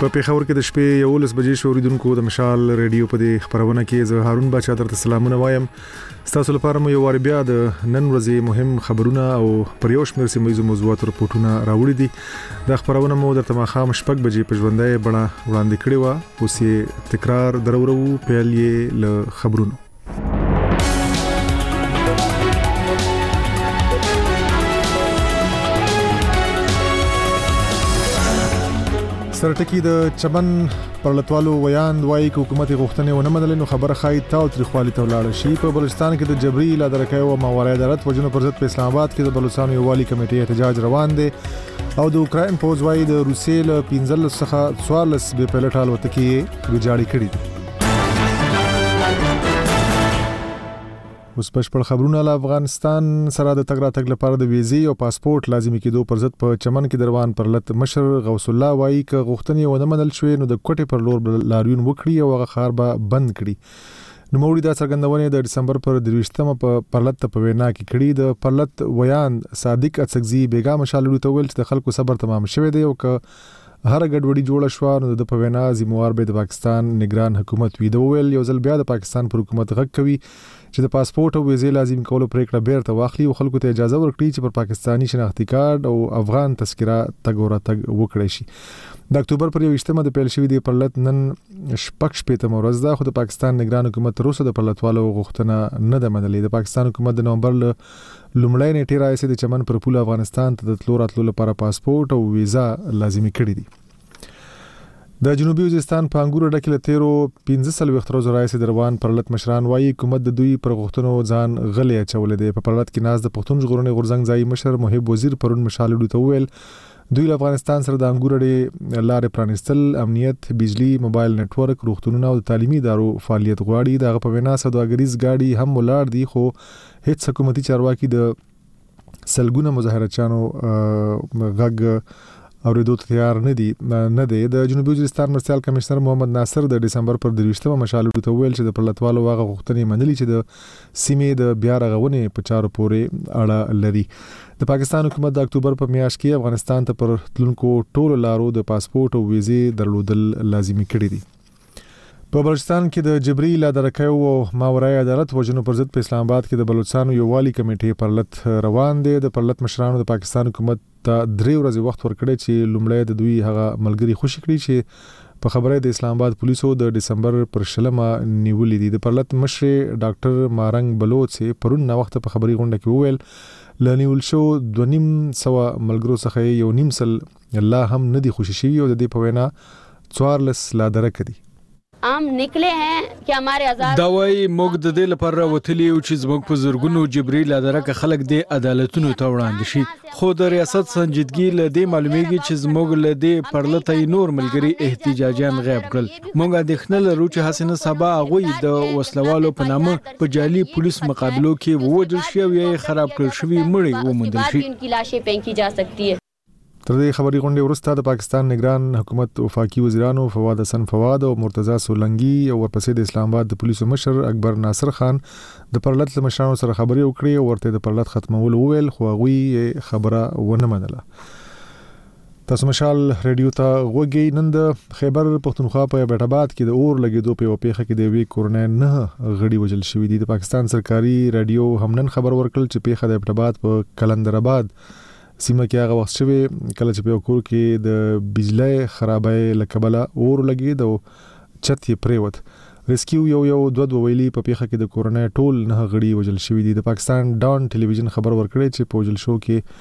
په پیښور کې د شپې 11 بجې شو اوریدونکو د مشال ریډیو په دې خبرونه کې زه هارون بچا درته سلامونه وایم. تاسو لپاره مو یو وار بیا د نن ورځې مهم خبرونه او پر یو شمېر سیمه موضوعات رپورټونه راوړي دي. د خبرونه مو درته مخام شپږ بجې په ژوندۍ بڼه وړاندې کړې و. اوس یې تکرار درورو پیل یې له خبرونو. سرټکی د چمن پرلطوالو ویاند وایي چې حکومت غوښتنې ونه منلې نو خبره خای تاو تریخوالي ته ولاړ شي. په بلوچستان کې د جبري لادرکۍ او ماورای عدالت وجنو پر ضد په اسلام آباد کې د بلوچستان یووالي کمیټې احتجاج روان دي او د اوکرين پوز وایي د روسیې له 15 څخه 14 به پلټ الوتکې ویجاړې کړې دي. اوس بشپړ خبرونه له افغانستان سره د تګ راتګ لپاره د ویزې او پاسپورت لازمي کېدو پر ضد په چمن کې دروان پرلط مشر غوث الله وایي چې غوښتنې ونه منل شوې نو د کوټې پر لور لاریون وکړي او هغه خار به بند کړي. نو موري دا څرګندونه د ډسمبر پر 23مه په پرلط په وینا کې کړي. د پرلط ویاند صادق اڅکزي بیګا مشالو ته ویل چې د خلکو صبر تمام شوی دی او که هر ګډوډي جوړه شو نو د په وینا زموار به د پاکستان نگران حکومت وی د ویل یو ځل بیا د پاکستان پر حکومت غږ کوي چې د پاسپورت او ویزې لازم کولو پریکړه بیرته واخلي او خلکو ته اجازه ورکړي چې پر پاکستانی شناختی کارت او افغان تذکره تګ ورتګ وکړي شي. د اکتوبر پر 21مه د پیل شوی دی پرلط نن شپږ شپېته ورځ ده خو د پاکستان نگران حکومت تر اوسه د پرلطوالو غوښتنه نه ده منلې. د پاکستان حکومت د نومبر لومړی نیټه راځي د چمن پر پول افغانستان ته د تلو راتلو لپاره پاسپورت او ویزا لازمي کړی دي. د جنوبي وزیرستان په انګور ډکه لتیرو 15 ورځې راځي دروان پرلط مشران وایي حکومت د دوی پر غوښتنو ځان غلې اچولې دی. په پرلط کې ناز د پښتون ژغورنې غورځنګ ځای مشر محب وزیر پرون مشالو ته ویل دوی له افغانستان سره د انګور لارې پرانستل امنیت بجلی موبایل نتورک روغتونونه او تعلیمي ادارو فعالیت غواړي. دغه په وینا سوداګریز گاډي هم ولار دي خو هیڅ حکومتي چارواکي د سلګونه مظاهرچانو غږ اوریدو ته تیار نه دی. د جنوبي وزیرستان مرستیال کمشنر محمد ناصر د ډسمبر پر 23مه مشالو ته ویل چې د پرلطوالو واغه غوښتنې منلي چې د سیمې د بیا رغونې په چارو پورې اړه لري. د پاکستان حکومت د اکتوبر په میاشت کې افغانستان ته پر تلونکو ټولو لارو د پاسپورت او ویزې درلودل لازمي کړی دي. په بلوچستان کې د جبري لادرکۍ او ماورای عدالت وجنو پر ضد په اسلام آباد کې د بلوچستان یووالي کمیټې پرلط روان دي. د پرلط مشرانو د پاکستان حکومت ته 3 ورځې وخت ورکړی چې لومړی د دوی هغه ملګری خوشی کړي چې په خبره د اسلام آباد پولیسو د ډسمبر پر 20مه نیولې دي. د پرلط مشر ډاکټر مارنګ بلوچ پرون نو وخت په خبري غونډه کې وویل لنیول شو 2.5 ملګرو څخه یو نیم سل الله هم ندي خوشی شي او د دې په وینا 14 لادرک دي. हम निकले हैं कि हमारे आजाद داوی موږ د دې لپاره وتلی او چې زموږ په زرګونو جبري لادرکه خلک د عدالتونو ته وړاندې شي خو د ریاست سنجیدګي له دې معلومیږي چې زموږ له دې پرلطې نور ملګری احتجاجان غیب کړل. موږ د خپل روچ حسن صبا غوي د وسلوالو په نامه په جعلي پولیس مقابلو کې ووجل شو یا خراب کړل شوی مړی وموندل شي. इनकी लाशें फेंकी जा सकती है. تر دې خبري غونډې وروسته د پاکستان نگران حکومت وفاقي وزیرانو فواد حسن فواد او مرتضی سولنګي او ورپسې د اسلام آباد د پولیسو مشر اکبر ناصر خان د پرلط مشرانو سره خبري وکړي او ورته د پرلط ختمول وویل خو هغه خبره ونه منله. تاسو مشال ریډیو ته غوږی. نن د خیبر پختونخوا په بیت آباد کې د اور لګیدو په پیښه کې د وی کورنۍ نه غړي وجل شوې دي. د پاکستان سرکاري رادیو همنن خبر ورکړل چې پیښه د بیت آباد په کلندر آباد سیمه کې هغه وخت شوی کله چې په کور کې د بجلی خرابې لکبله اور لګید او چت یې پریوت. ریسکیو یو دوه ویلي په پیښه کې د کورنۍ ټول نه غړي وجل شوی دي. د پاکستان ډان ټلویزیون خبر ورکړی چې په وجل شو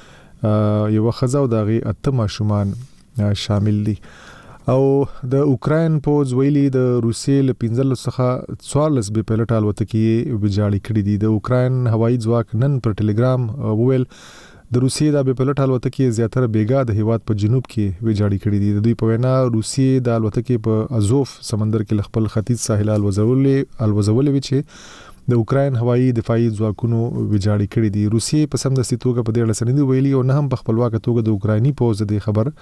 کې یو خزه او دغه 8 ماشومان شامل دي. او د اوکرين پوز ویلي د روسیې له 15 څخه 14 به پلټ الوتکې ویجاړې کړې دي. د اوکرين هوایي ځواک نن پر ټلګرام وویل د روسیې د بپلټ الوتکې زیاتره بیګا د هیواد په جنوب کې ویجاړې کړې دي. د دوی په وینا روسیې د الوتکې په ازوف سمندر کې خپل ختیځ ساحل الوزولې وی چې د اوکرين هوایي دفاعي ځواکونو ویجاړې کړې دي. روسیې په سمدستي توګه په دې اړه سندې ویلي او نه هم په خپلواک توګه د اوکرایني پوز د خبر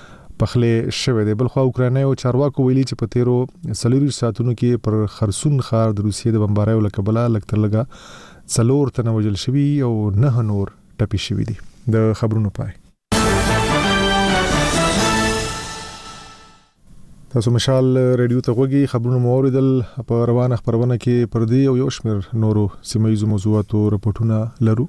پخله شوه دی. بلخو اوکرایني او چارواکو ویلي چې په تیرو 40 ساعتونو کې پر خرسون ښار د روسیې د بمباریو لکبله لکترلګه 4 تنه وجل شوی او 9 نور ټپي شوی دي. د خبرونو پای تاسو مشال رادیو ته وګورئ خبرونه موریدل په روانه خبرونه کې پردي او یو شمېر نورو سیمایي موضوعاتو رپورټونه لرو.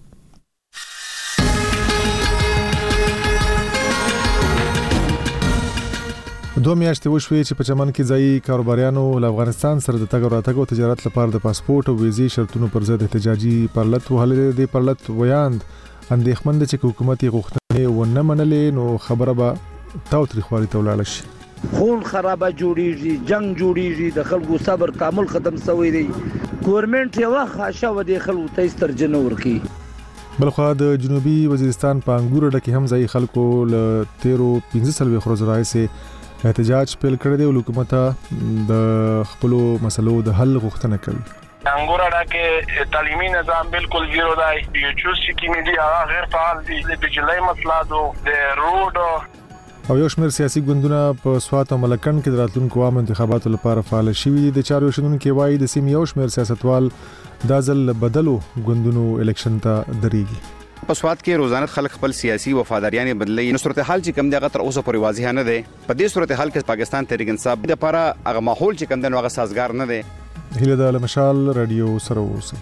دوه میاشتې وشوې چې په چمن کې ځایي کاروباریانو له افغانستان سره د تګ او راتګ او تجارت لپاره د پاسپورت او ویزې شرطونو پر ضد احتجاجي پرلط وهلې. د پرلط ویاند اندېښمن دي چې حکومت یې غوښتنې ونه منلې نو خبره به تاوتریخوالي ته ولاړه شي. خون خرابه جوړیږي، جنگ جوړیږي، د خلکو صبر کامل ختم شوی دی. ګورنمنت یو خاصه و د خلکو ته استرجن ورکی. بلخوا د جنوبي وزیرستان په انګور ډکه هم ځای خلکو له 13 ورځې راځي احتجاج پیل کړی دی او حکومت د خپل مسلو د حل غوښتنه کوي. انګور ډکه تعلیمي نظام بالکل زیرو دی، یو څه کې ملي هغه غیر فعال دي، د بجلی مسله د روډ او یو شمېر سیاسي ګوندونه په سوات او ملکند کې د راتلونکو عام انتخاباتو لپاره فعال شوي دي. د چارو شنونکو وایي د سیمې یو شمېر سیاستوال دا ځل بدلو ګوندونو الیکشن ته درېږي. په سوات کې روزانه خلک خپل سیاسي وفاداریان بدلي. نو صورتحال چې کم دی هغه تر اوسه پورې واضح نه دی. په دې صورتحال کې پاکستان تحریک انصاف د لپاره هغه ماحول چې کم دی هغه سازگار نه دی. هله د مشال رادیو سره اوسئ.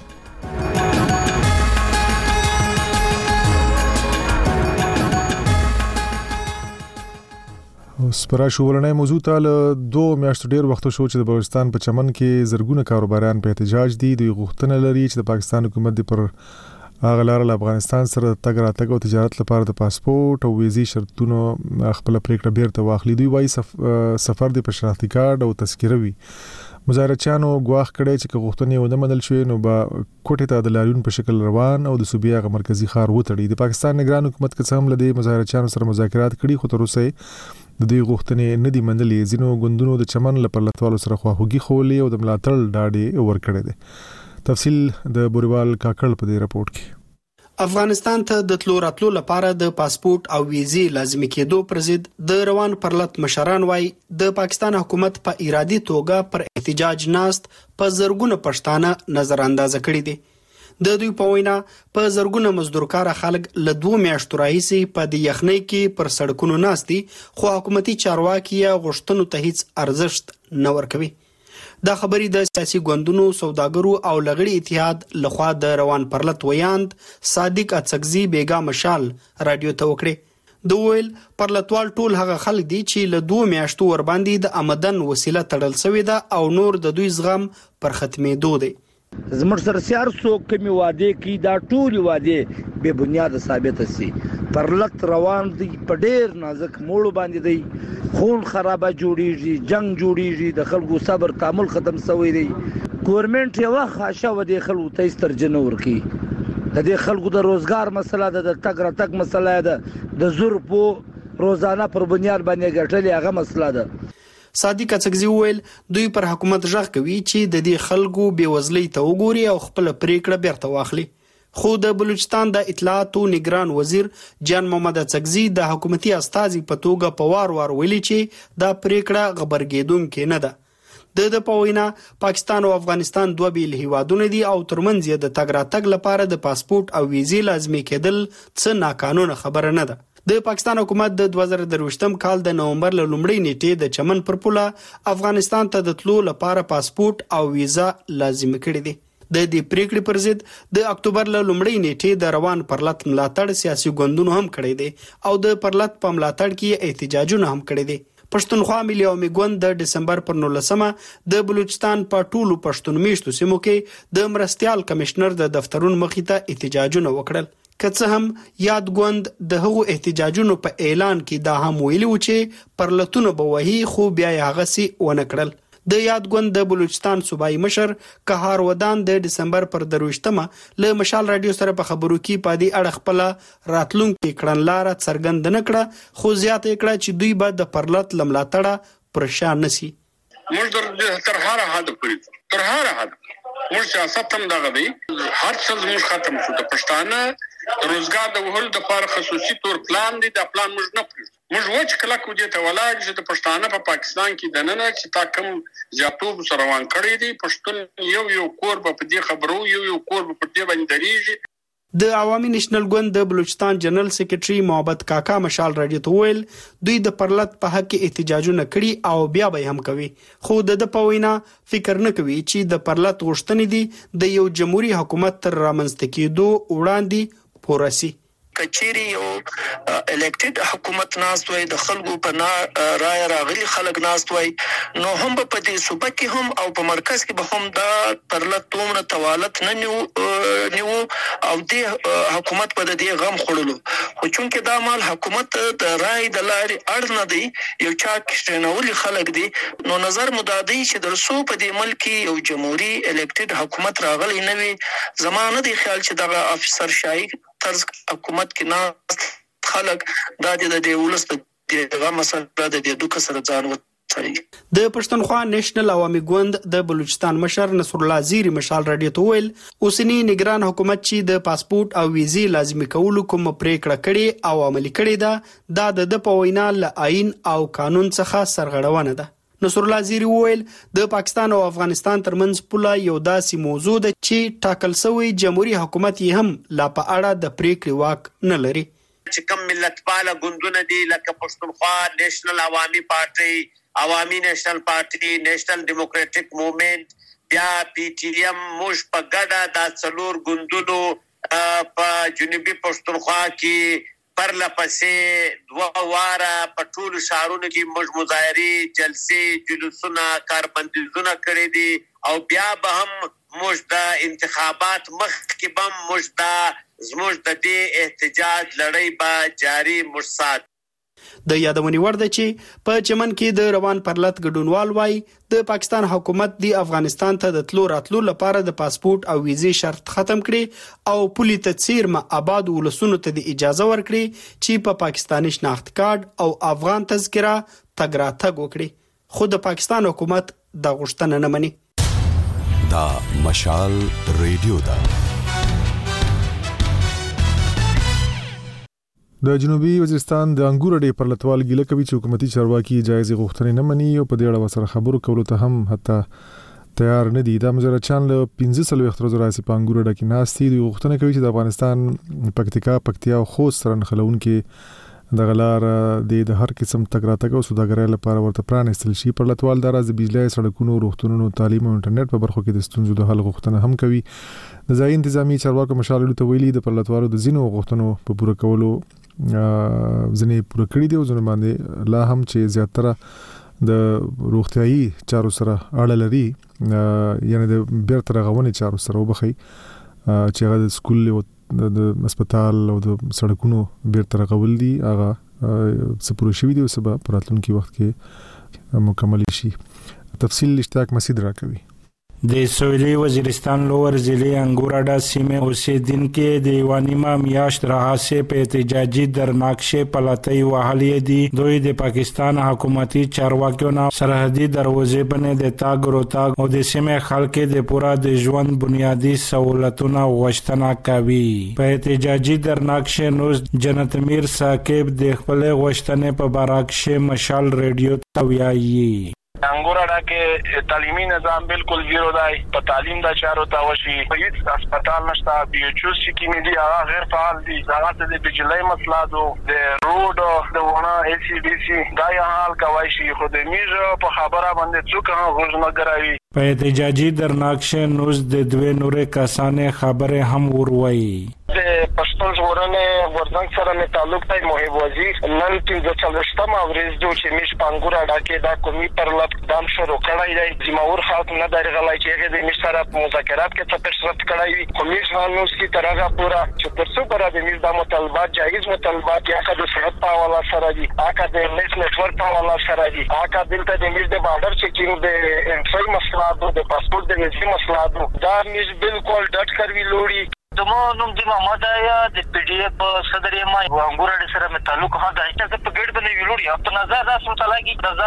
اوس پر شورنۍ موضوع ته له 2 میاشتو ډیر وخت شو چې د بلوچستان په چمن کې زرګونه کاروباریان په احتجاج دي. دوی غوښتنه لري چې د پاکستان حکومت د پر اغلار له افغانستان سره تګ راتګ او تجارت لپاره د پاسپورت او ویزې شرطونو خپل پریکړه بیرته واخلي. دوی وایي سفر د شناختی کارت او تذکره وي. مظاهرچیانو ګواښ کړی چې غوښتنې ونه منل شوې نو به کوټې ته د لاریون په شکل روان او د صوبې غ مرکزی ښار وتړي. د پاکستان نگران حکومت کې هم لدی مظاهرچیانو سره مذاکرات کړي خو تر اوسه د دې غوښتنې نه دی منلې. ځینو ګوندونو د چمن لپاره سره خواخوږي خولې او د ملاتړ ډاډې ورکړي دي. تفصیل د بوریوال کاکړ په دې رپورت کې. افغانستان ته د تلو راتلو لپاره د پاسپورت او ویزې لازمي کېدو پر ضد د روان پرلط مشران وای د پاکستان حکومت په ارادي توګه پر احتجاج ناست په زرګونه پښتانه نظر اندازه کړی دي. د دوی په وینا په زرګونه مزدورکار خلک له 2 میاشتو راهیسې په د یخنۍ کې پر سړکونو ناستي خو حکومتي چارواکي غوښتنو ته هیڅ ارزښت نه ورکوي. دا خبري د سیاسي ګوندونو سوداګرو او لغړي اتحاد لخوا د روان پرلط ویاند صادق اڅکزي بیگا مشال رادیو ته وکړي. د ویل پرلطوال ټول هغه خلک دي چې له 2 میاشتو ور باندې د آمدن وسیله تړل شوې ده او نور د دوی زغم پر ختمېدو دی. زموږ سره سیار څوک کمی واده کی دا ټول واده به بنیاد ثابت سي. پرلط روان دي په ډیر نازک موړ باندې دی. خون خرابه جوړیږي، جنگ جوړیږي، د خلکو صبر کامل ختم شوی دی. ګورنمنت یو خاصه و د خلکو ته استرجن ورکی. د دې خلکو د روزګار مسله ده، د تګ راتګ مسله ده، د زور په روزانه پر بنیاد باندې ګټلې هغه مسله ده. صادق اڅکزي ویل دوی پر حکومت ژغ کوي چې د دې خلکو بیوزلۍ ته وګوري او خپل پریکړه بیرته واخلي. خو د بلوچستان د اطلاعات او نگران وزیر جان محمد اڅکزي د حکومتي استازي په توګه په وار ویلي چې دا پریکړه خبرګیدونکې نه ده. د پوینا پاکستان او افغانستان دوه بیل هیوادونه دي او ترمنځ د تګ راتګ لپاره د پاسپورت او ویزې لازمي کېدل څه ناقانونه خبره نه ده. د پاکستان حکومت د 2023 کال د نومبر له لومړۍ نیټې د چمن پر پوله افغانستان ته د تلو لپاره پاسپورت او ویزا لازم کړی دي. د دې پریکړې پر ضد د اکتوبر له لومړۍ نیټې د روان پرلط ملاتړ سیاسي ګوندونو هم کړی دي او د پرلط په ملاتړ کې احتجاجونه هم کړی دي. پښتونخوا ملي عوامي ګوند د دسمبر پر 19 د بلوچستان په ټولو پښتون میشتو سیمو کې د مرستيال کمشنر د دفترونو مخې ته احتجاجونه وکړل. که څه هم یاد ګوند د هغو احتجاجونو په اعلان کې دا هم ویلي و چې پرلطونه به وهي خو بیا یې هغه سي ونه کړل. د یاد ګوند د بلوچستان صوبایي مشر قهار ودان د دسمبر پر 23 له مشال رادیو سره په خبرو کې پادي اړه خپل راتلونکي کړنلاره څرګند نه کړه خو زیاته کړه چې دوی به د پرلط لملاتړه پرشان نسی. موږ تر هر حد موږ سیاست هم دغه دی هر څه موږ ختم شو. د پښتانه روزګار د وهل د لپاره خصوصي تور پلان دی. دا پلان موږ نه پرېږدو. موږ وچ کله کو دي ته ولاړ چې د پښتانه په پاکستان کې د نن چې تا کوم زیاتوب سره روان کړی دی. پښتون یو کور په دې خبرو یو کور په دې باندې دریږي. د عوامي نېشنل ګوند د بلوچستان جنرال سیکریټري محمد کاکا مشال راډیو ته ویل دوی د پرلط په حق کې احتجاجونه کړي او بیا به هم کوي، خو د په وینا فکر نه کوي چې د پرلط غوښتنې دي د یو جمهوریت حکومت تر رامنځته کېدو وړاندې پوره سي. کچيري یو الیکټډ حکومت ناست وای، د خلکو په رای راغلي خلک ناست وای، نو هم په دې صوبه کې هم او په مرکز کې به هم دا پرلط تومره توالت نه نیو او دې حکومت په دې غم خړلو، خو چونکې دا مال حکومت د رای د لارې اړ نه دی، یو چا کښنولي خلک دي، نو نظر مدادي چې درسو په دې ملک یو جمهوریت الیکټډ حکومت راغلی نه وي، زمانه دی خیال چې دغه افسر شاهي طرز حکومت کې ناست خلک دا د ولس دغه مسله د دوه سره ځان وتړي. د پښتونخوا نېشنل عوامي ګوند د بلوچستان مشر نصر الله زیری مشال راډیو ته ویل اوسنی نگران حکومت چې د پاسپورت او ویزې لازمي کولو کوم پریکړه کړي او عملي کړي دا د په وینا له آئین او قانون څخه سرغړونه ده. نصر الله زیری ویل د پاکستان او افغانستان ترمنځ پوله یو داسې موضوع ده چې ټاکل شوی جمهوریت حکومت یې هم لا په اړه د پریکړې واک نه لري. چې کوم ملتپاله ګوندونه دي لکه پښتونخوا نېشنل عوامي پارټي، عوامي نېشنل پارټي، نېشنل ډیموکراټک موومېنټ، بیا پی ټی ایم، موږ په ګډه دا څلور ګوندونو په جنوبي پښتونخوا کې پرله پسې دوه واره په ټولو ښارونو کې موږ مظاهرې، جلسې، جلوسونه، کاربندیزونه کړي دي او بیا به هم موږ د انتخابات مخکې به موږ زموږ د دې احتجاج لړۍ به جاري مرسات. د یادونې وړ ده چې په چمن کې د روان پرلط ګډونوال وای د پاکستان حکومت د افغانستان ته د تلو راتلو لپاره د پاسپورت او ویزې شرط ختم کړي او پولي تڅیر ما آباد ولسونو ته د اجازه ورکړي چې په پاکستاني شناخت کارت او افغان تذکره تګ راتګ وکړي، خو د پاکستان حکومت دا غوښتنه نه مني. دا مشال ریډیو دا د جنوبي وزیرستان د انګور اډې پر لټوال ګیله کوي چې حکومتي چارواکي جایزې غوښتنې نه مني او په دې اړه سره خبرو کولو ته هم حتی تیار نه دي. دا مزرچان له 15 ورځې راځي په انګور اډه کې ناستي د غوښتنه کوي چې د افغانستان پکتیا او خوست سره نخلون کې د غلار د هر قسم تګ راتګ او سوداګرۍ لپاره ورته پرانستل شي. پر لټوال د راز بجلی، سړکونو، روغتونونو، تعلیم او انټرنیټ په برخو کې د ستونزو د حل غوښتنه هم کوي. د ځای انتظامی چارواکو مشال ته ویلي د پر لټوالو د زینو غوښتنو په پوره کولو ځنې پوره کړی دی او ځنه باندې لا هم چې زیاتره د روغتيایي چارو سره اړه لري، یعنی د بیرته رغونې چارو سره وبخي چې هغه د سکول او د هسپتال او د سړکونو بیرته رغول دي، هغه سپورو شوی دی او سبا پراتلونکي وخت کې مکمل شي. تفصیل اشتیاق مسعود راکوي. د سویلي وزیرستان لوور ضلع انګوراډا سیمه اوسیدونکو د یوانیمه میاشت راهسه په احتجاجي درناکشه پلاتای وهلې دي. دوی د پاکستان حکومتي چارواکیو نه سرحدي دروازې باندې د تاګ روتاګ او د سیمه خلکو د پورا د ژوند بنیادی سہولتونو غوښتنه کوي. په احتجاجي درناکشه نو جنت میر ثاقب د خپل غوښتنې په بارکشه مشال ریډیو ته ویایي. انګوراډا کې تعلیمي نظام بالکل زیرو دی، په تعلیم د چارو ته وشي، په هیڅ هسپتال نشته، بي ایچ او سی کې دي هغه غیر فعال دي، هغه د بجلی مسله ده، د روډ د ونه ای سی ډي سی دا یې حال کوي شي، خو د میږه په خبره باندې څوک هم غوږ نه ګراوي. په احتجاجي درناکشه نوز د دوه نورې کسانې خبره هم وروي. د پښتون ژغورنې ورځنګ سره مې تعلق دی. محب وزیر نن 15 ورځ دوی چې مش پانګوراډا کې دا قومي پرلط دام شروع کړی دی، زموږ خلک نه درغلای چې هغه د مش سره مذاکرات کې څه پیشرفت کړی وي، خو مش نو سکی ترغه پورا چې ترڅو پر د مش د مطالبات جایز مطالبات یا د صحت په حواله سره دي، اګه د لیس نتورک په حواله سره دي، اګه دلته د مش د بارډر چیکینګ د انټری مسله د پاسپورت د ویزې مسله دا مش بالکل ډټ کروي لوري. دمو نوم دی محمد آیا د پی ډی اف صدر یم او انګوراډا سره مې تعلق هم دا چې په ګډ باندې ویلوړي په نظر راس متعلقي رضا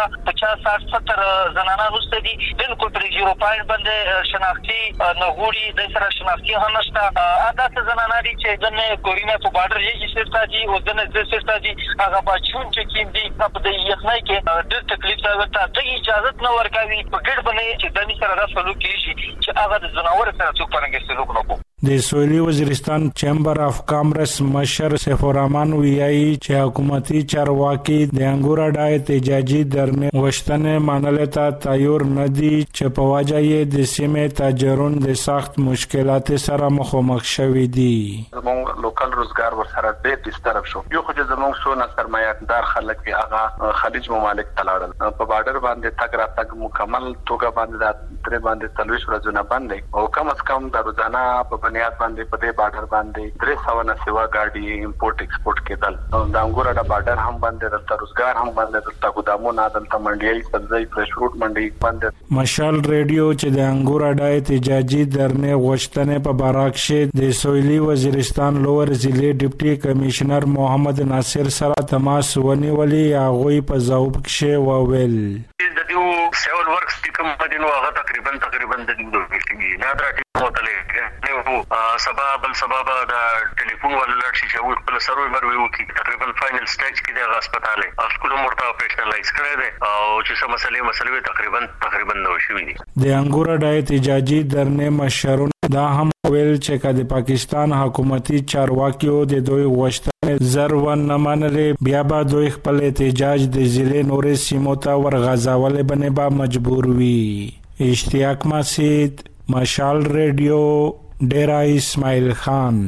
50-60-70 زنانه روسته دي بالکل پر 0 پوینټ باندې شناختی نغوري د سره شناختی هم نشته. ادا څه زنانه دي چې دنه کورینه په بارډر یې سرتا دي او دنه د سرتا دي هغه بچون چې کیم دي په دې یخنۍ کې ډېر تکلیف راوړي ته اجازه نه ورکوي په ګډ باندې چې د سره راس سلوک کیږي چې هغه د زناور سره څوک پرنګ سلوک نه کوي. د سویلي وزیرستان چیمبر اف کامرس مشر سیف الرحمن ویایي چې حکومتي چارواکي د انګور اډای احتجاجي درنې وشتنې منلو ته تیار نه دي چې په وجه یې د سیمې تاجرون د سخت مشکلات سره مخامخ شوي دي. زموږ لوکل روزګار ورسره ډېر ډیسټرب شو. یو خو چې زموږ څونه سرمایه‌دار خلک وي هغه خلیج ممالک ته لاړل. په بارډر باندې تګ راتګ مکمل توګه باندې د باندې 30 ورځې باندې او کم از کم د روزانه په بنیاد باندې په دې بارډر باندې 300 نه سیوا ګاډي امپورټ ایکسپورټ کېدل. د انګور اډا بارډر هم باندې د روزګار هم باندې د ګودامونو د منډي سبزی فرش فروټ منډي باندې. مشال ریډیو چې د انګور اډا احتجاجي درنې غوښتنې په باراکشه د سویلي وزیرستان لوور ضلع ډیپټي کمشنر محمد ناصر سره تماس ونیولې هغه په ځواب کې وویل د دې سیول ورکس کوم پدینو هغه تقریبا د دې نه درته متلې سبب د ټلیفون ولا شي چې خپل سروي مروي وکي تقریبا فائنل سټیج کې د هسپتال او سکول مرته اپریشنلایز کړی دی او چې څه مسلې تقریبا نو شوې دي. د انګور اډا احتجاجي درنې مشرون دا هم ویل چې کله پاکستان حکومتي چارواکیو د دوی غوښتنې ضرور نه منلې بیا به دوی خپل احتجاج د ضلع نورې سیمو ته ورغځول بنې به مجبور وي. اشتیاق مسید، مشال ریډیو، ډیرا اسماعیل خان.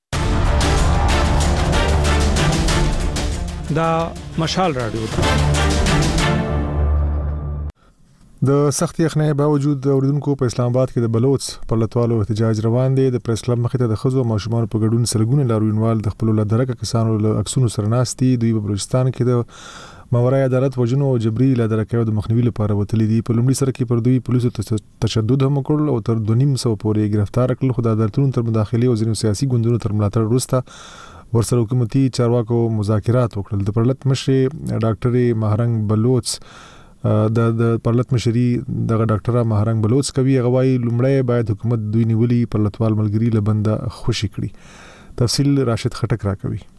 دا مشال رادیو د سخت یخنۍ باوجود اوریدونکو په اسلام آباد کې د بلوچ پر لټوالو احتجاج روان دي. د پریس کلب مخې ته د خزو ماشومان په ګډون سلګونه لاروینوال د خپل لدرکه کسانو له عکسونو سره ناستي. دوی په بلوچستان کې د ماورای عدالت وجنو او جبري لدرکه د مخنیوي لپاره وتلي دي. په لومړي سره کې پر دوی پولیسو تشدد هم وکړ او تر 2.5 پورې گرفتار کړل. خو د عدالتونو تر مداخله او ځینو سیاسي ګوندونو تر ملاتړ وروسته ورسره حکومتي چارواکو مذاکرات وکړل. د پرلط مشر ډاکټر مهرنګ بلوچ د پرلط مشري د ډاکټر مهرنګ بلوچ کوي غوايي لومړی باید حکومت دوی نیولي پرلطوال ملګری لبنده خوشي کړي. تفصیل راشد خټک را کوي.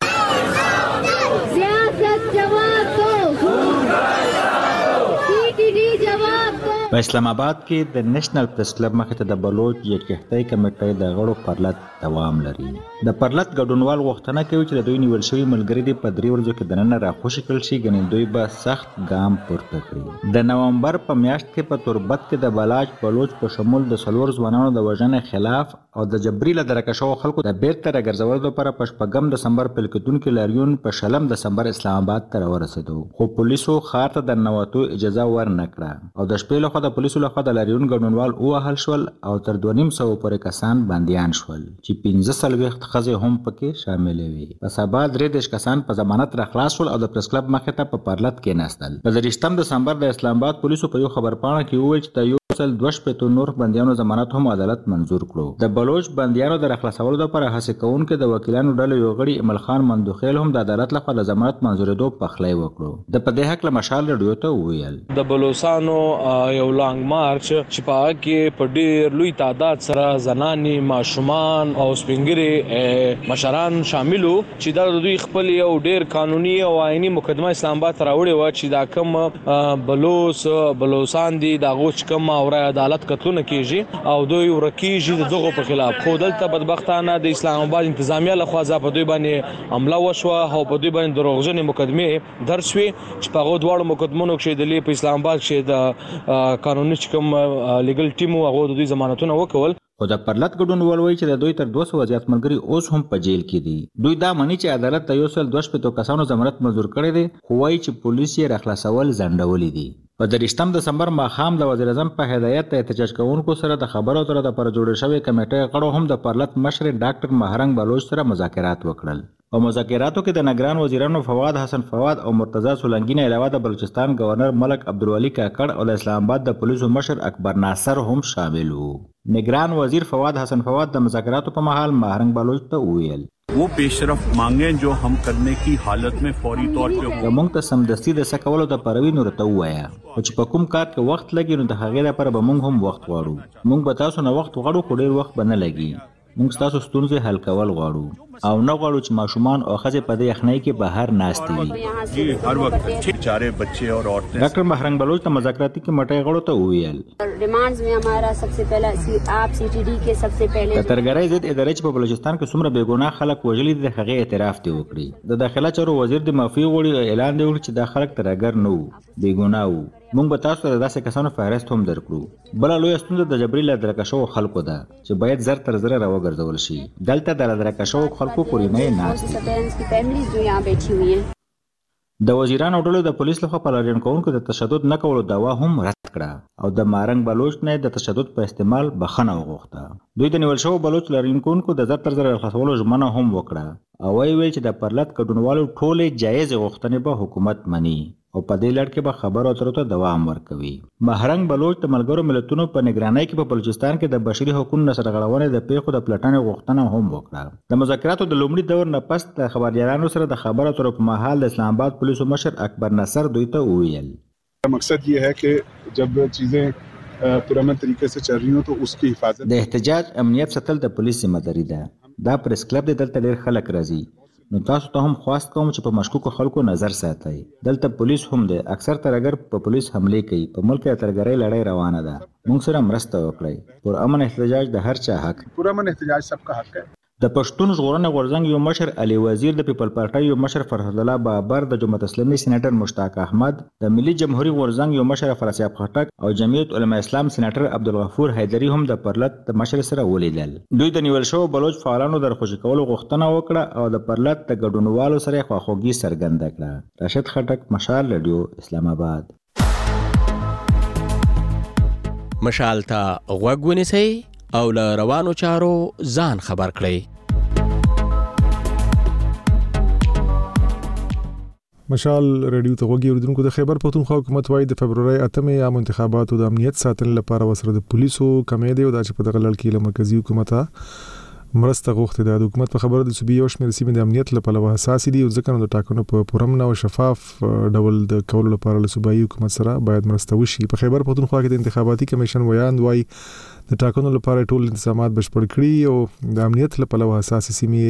په اسلام آباد کې د نېشنل پریس کلب مخې ته د بلوچ یکجهتۍ کمیټې د غړو پرلط دوام لري. د پرلط ګډونوال غوښتنه کوي چې د دوی نیول شوي ملګري دې په 3 ورځو کې دننه راخوشي کړل شي، ګنې دوی به سخت ګام پورته کړي. د نومبر په میاشت کې په تربت کې د بلاچ بلوچ په شمول د 4 ځوانانو د وژنې خلاف او د جبري لدرکه شوو خلکو د بیرته راګرځولو لپاره په 8 دسمبر پیل کېدونکي لاریون په 2 دسمبر اسلام آباد ته ورسېدو، خو پولیسو ښار ته د ننوتو اجازه ورنه کړه او د شپې لخوا د پولیسو لخوا د لاریون ګډونوال ووهل شول او تر 250 پورې کسان بندیان شول چې 15 ښځې هم پکې شاملې وي. په سبا 3 کسان په ضمانت را خلاص شول او د پریس کلب مخې ته په پرلط کېناستل. په 30 دسمبر د اسلام آباد پولیسو په یو خبرپاڼه کې وویل چې د 2 نور بندیانو ضمانت هم عدالت منظور کړو. د بلوچ بندیانو د راخلاصولو لپاره هڅې کوونکي د وکیلانو ډلې یو غړي ایمل خان مندوخیل هم د عدالت لخوا د ضمانت منظورېدو پخلی وکړو. د په دې حق له مشال ریډیو ته وویل د بلوچستانو یو لانګ مارچ چې په هغه کې په ډېر لوی تعداد سره زنانې، ماشومان او سپینګري مشران شاملو چې دا دوی خپل یو ډېر قانوني او آئینی مقدمه اسلام آباد ته راوړې وه چې دا کوم بلوچستان دي د هغو چې کوم عدالت کتلونه کیږي او دوی ورکیږي د دغو په خلاف. خو دلته بدبختانه د اسلام آباد انتظامیه لخوا په دوی باندې حمله وشوه او په دوی باندې دروغجنې مقدمې درج شوې چې په هغو دواړو مقدمونو کې د په اسلام آباد کې د قانوني کوم لیګل ټیم هغه د دوی ضمانتونه وکول. خو د پرلط ګډونوال وایي چې د دوی تر 200 زیات ملګري اوس هم په جیل کې دي. دوی دا مني چې عدالت ته 122 کسانو ضمانت منظور کړی دی، خو وایي چې پولیس یې راخلاصول ځنډولي دي. په 30 دسمبر ماښام د وزیر اعظم په هدایت د احتجاج کوونکو سره د خبرو اترو لپاره جوړې شوې کمیټې غړو هم د پرلط مشر ډاکټر مهرنګ بلوچ سره مذاکرات وکړل. په مذاکراتو کې د نگران وزیرانو فواد حسن فواد او مرتضی سولنګي نه علاوه د بلوچستان گورنر ملک عبدالولي کاکړ او د اسلام آباد د پولیسو مشر اکبر ناصر هم شامل وو. نگران وزیر فواد حسن فواد د مذاکراتو په مهال مهرنګ بلوچ ته وویل वो पेशरफ्त मांगे जो हम करने की हालत में फौरी तौर पे موږ ته سمدستي د سکولو د پروي نور ته وایا چې په کوم کار کې وخت لګي نو د هغې لپاره به موږ هم وخت غواړو. موږ به تاسو نه وخت غواړو خو ډېر وخت به نه لګي. موږ تاسو ستونزې حل کول غواړو او نه غواړو چې ماشومان او ښځې په دې یخنۍ کې بهر ناست وي. هر وخت بیچاره بچے اور عورتیں. ډاکټر مهرنګ بلوچ د مذاکراتي کمیټې غړو ته وویل डिमांड्स में हमारा सबसे पहला आप सीटीडी के सबसे पहले د ترګرۍ ضد ادارې چې په بلوچستان کې څومره بې ګناه خلک وژلي دي د هغې اعتراف دې وکړي. د داخله چارو وزیر د معافي غوړي اعلان دی وکړي چې دا خلک ترګر نه وو، بې ګناه وو. موږ به تاسو ته داسې کسانو فهرست هم درکړو. بله لویه ستونزه د جبري لادرکه شوو خلکو ده چې باید زر تر زره راوګرځول شي. دلته د لادرکه شوو خلکو کورنۍ ناست دي. د وزیرانو ډلو د پولیس لخوا په لاریون کوونکو د تشدد نه کولو دعوا هم رد کړه او د مهرنګ بلوچ نه د تشدد په استعمال بخښنه وغوښته. دوی د نیول شوو بلوچ لاریون کوونکو د زر تر زره خلاصولو ژمنه هم وکړه او ویل چې د پرلت ګډونوالو ټولې جایزې غوښتنې به حکومت مني او په دې لړ کې به خبرو اترو ته دوام ورکوي. مهرنګ بلوچ د ملګرو ملتونو په نگرانۍ کې په بلوچستان کې د بشري حقوقو سرغړونې د پیښو د پلټنې غوښتنه هم وکړه. د مذاکراتو د لومړي دور نه پس د خبريالانو سره د خبرو اترو په مهال د اسلام آباد پولیسو مشر اکبر نصر دوی ته وویل مقصد یہ ہے کہ جب چیزیں پرامن طریقے سے چل رہی ہوں تو اس کی حفاظت. د احتجاج امنیت ساتل د پولیس ذمہ داری ده. دا پریس کلب د دلته ډېر خلک راځي. نو تاسو ته هم خواست کوم چې په مشکوکو خلکو نظر ساتئ. دلته پولیس هم دی. اکثر ترګر په پولیس حمله کوي. په ملک کې ترګرۍ لړۍ روانه ده. موږ سره مرسته وکړئ. پر امن احتجاج د هر چا حق. پر امن احتجاج سب کا حق ہے. د پښتون ژغورنې غورځنګ یو مشر علي وزیر، د پیپل پارټي یو مشر فرهاد الله بابر، د جماعت اسلامي سېنیټر مشتاق احمد، د ملي جمهوریت غورځنګ یو مشر فراسیاب خټک او جمعیت علماء اسلام سېنیټر عبدالغفور حیدري هم د پرلت د مشر سره ولیدل. دوی د نیول شوو بلوچ فعالانو د رخصتي کولو غوښتنه وکړه او د پرلت د ګډونوالو سره خواخوږي څرګنده کړه. راشد خټک، مشال رادیو، اسلام آباد. مشال ته غوږ ونیسئ او له روانو چارو ځان خبر کړئ. مشال رادیو ته غوږی اوریدونکو، د خیبر پښتونخوا حکومت وايي د فبرवरी 8 عام انتخاباتو د امنیت ساتنې لپاره وسره د پولیسو کمې دی او د په دغه لړ کې له مرکزی حکومت مرسته غوښتي ده. د حکومت په خبره د صوبې یو شمېر سیمې د امنیت لپاره حساس دي او ځکه نو د ټاکنو په پرامن او شفاف ډول د کولو لپاره له صوبایي حکومت سره باید مرسته وشي. په خیبر پښتونخوا کې د انتخاباتي کمیشن ویاند وايي د ټاکنو لپاره ټول انتظامات بشپړ کړي او د امنیت لپاره حساس سیمې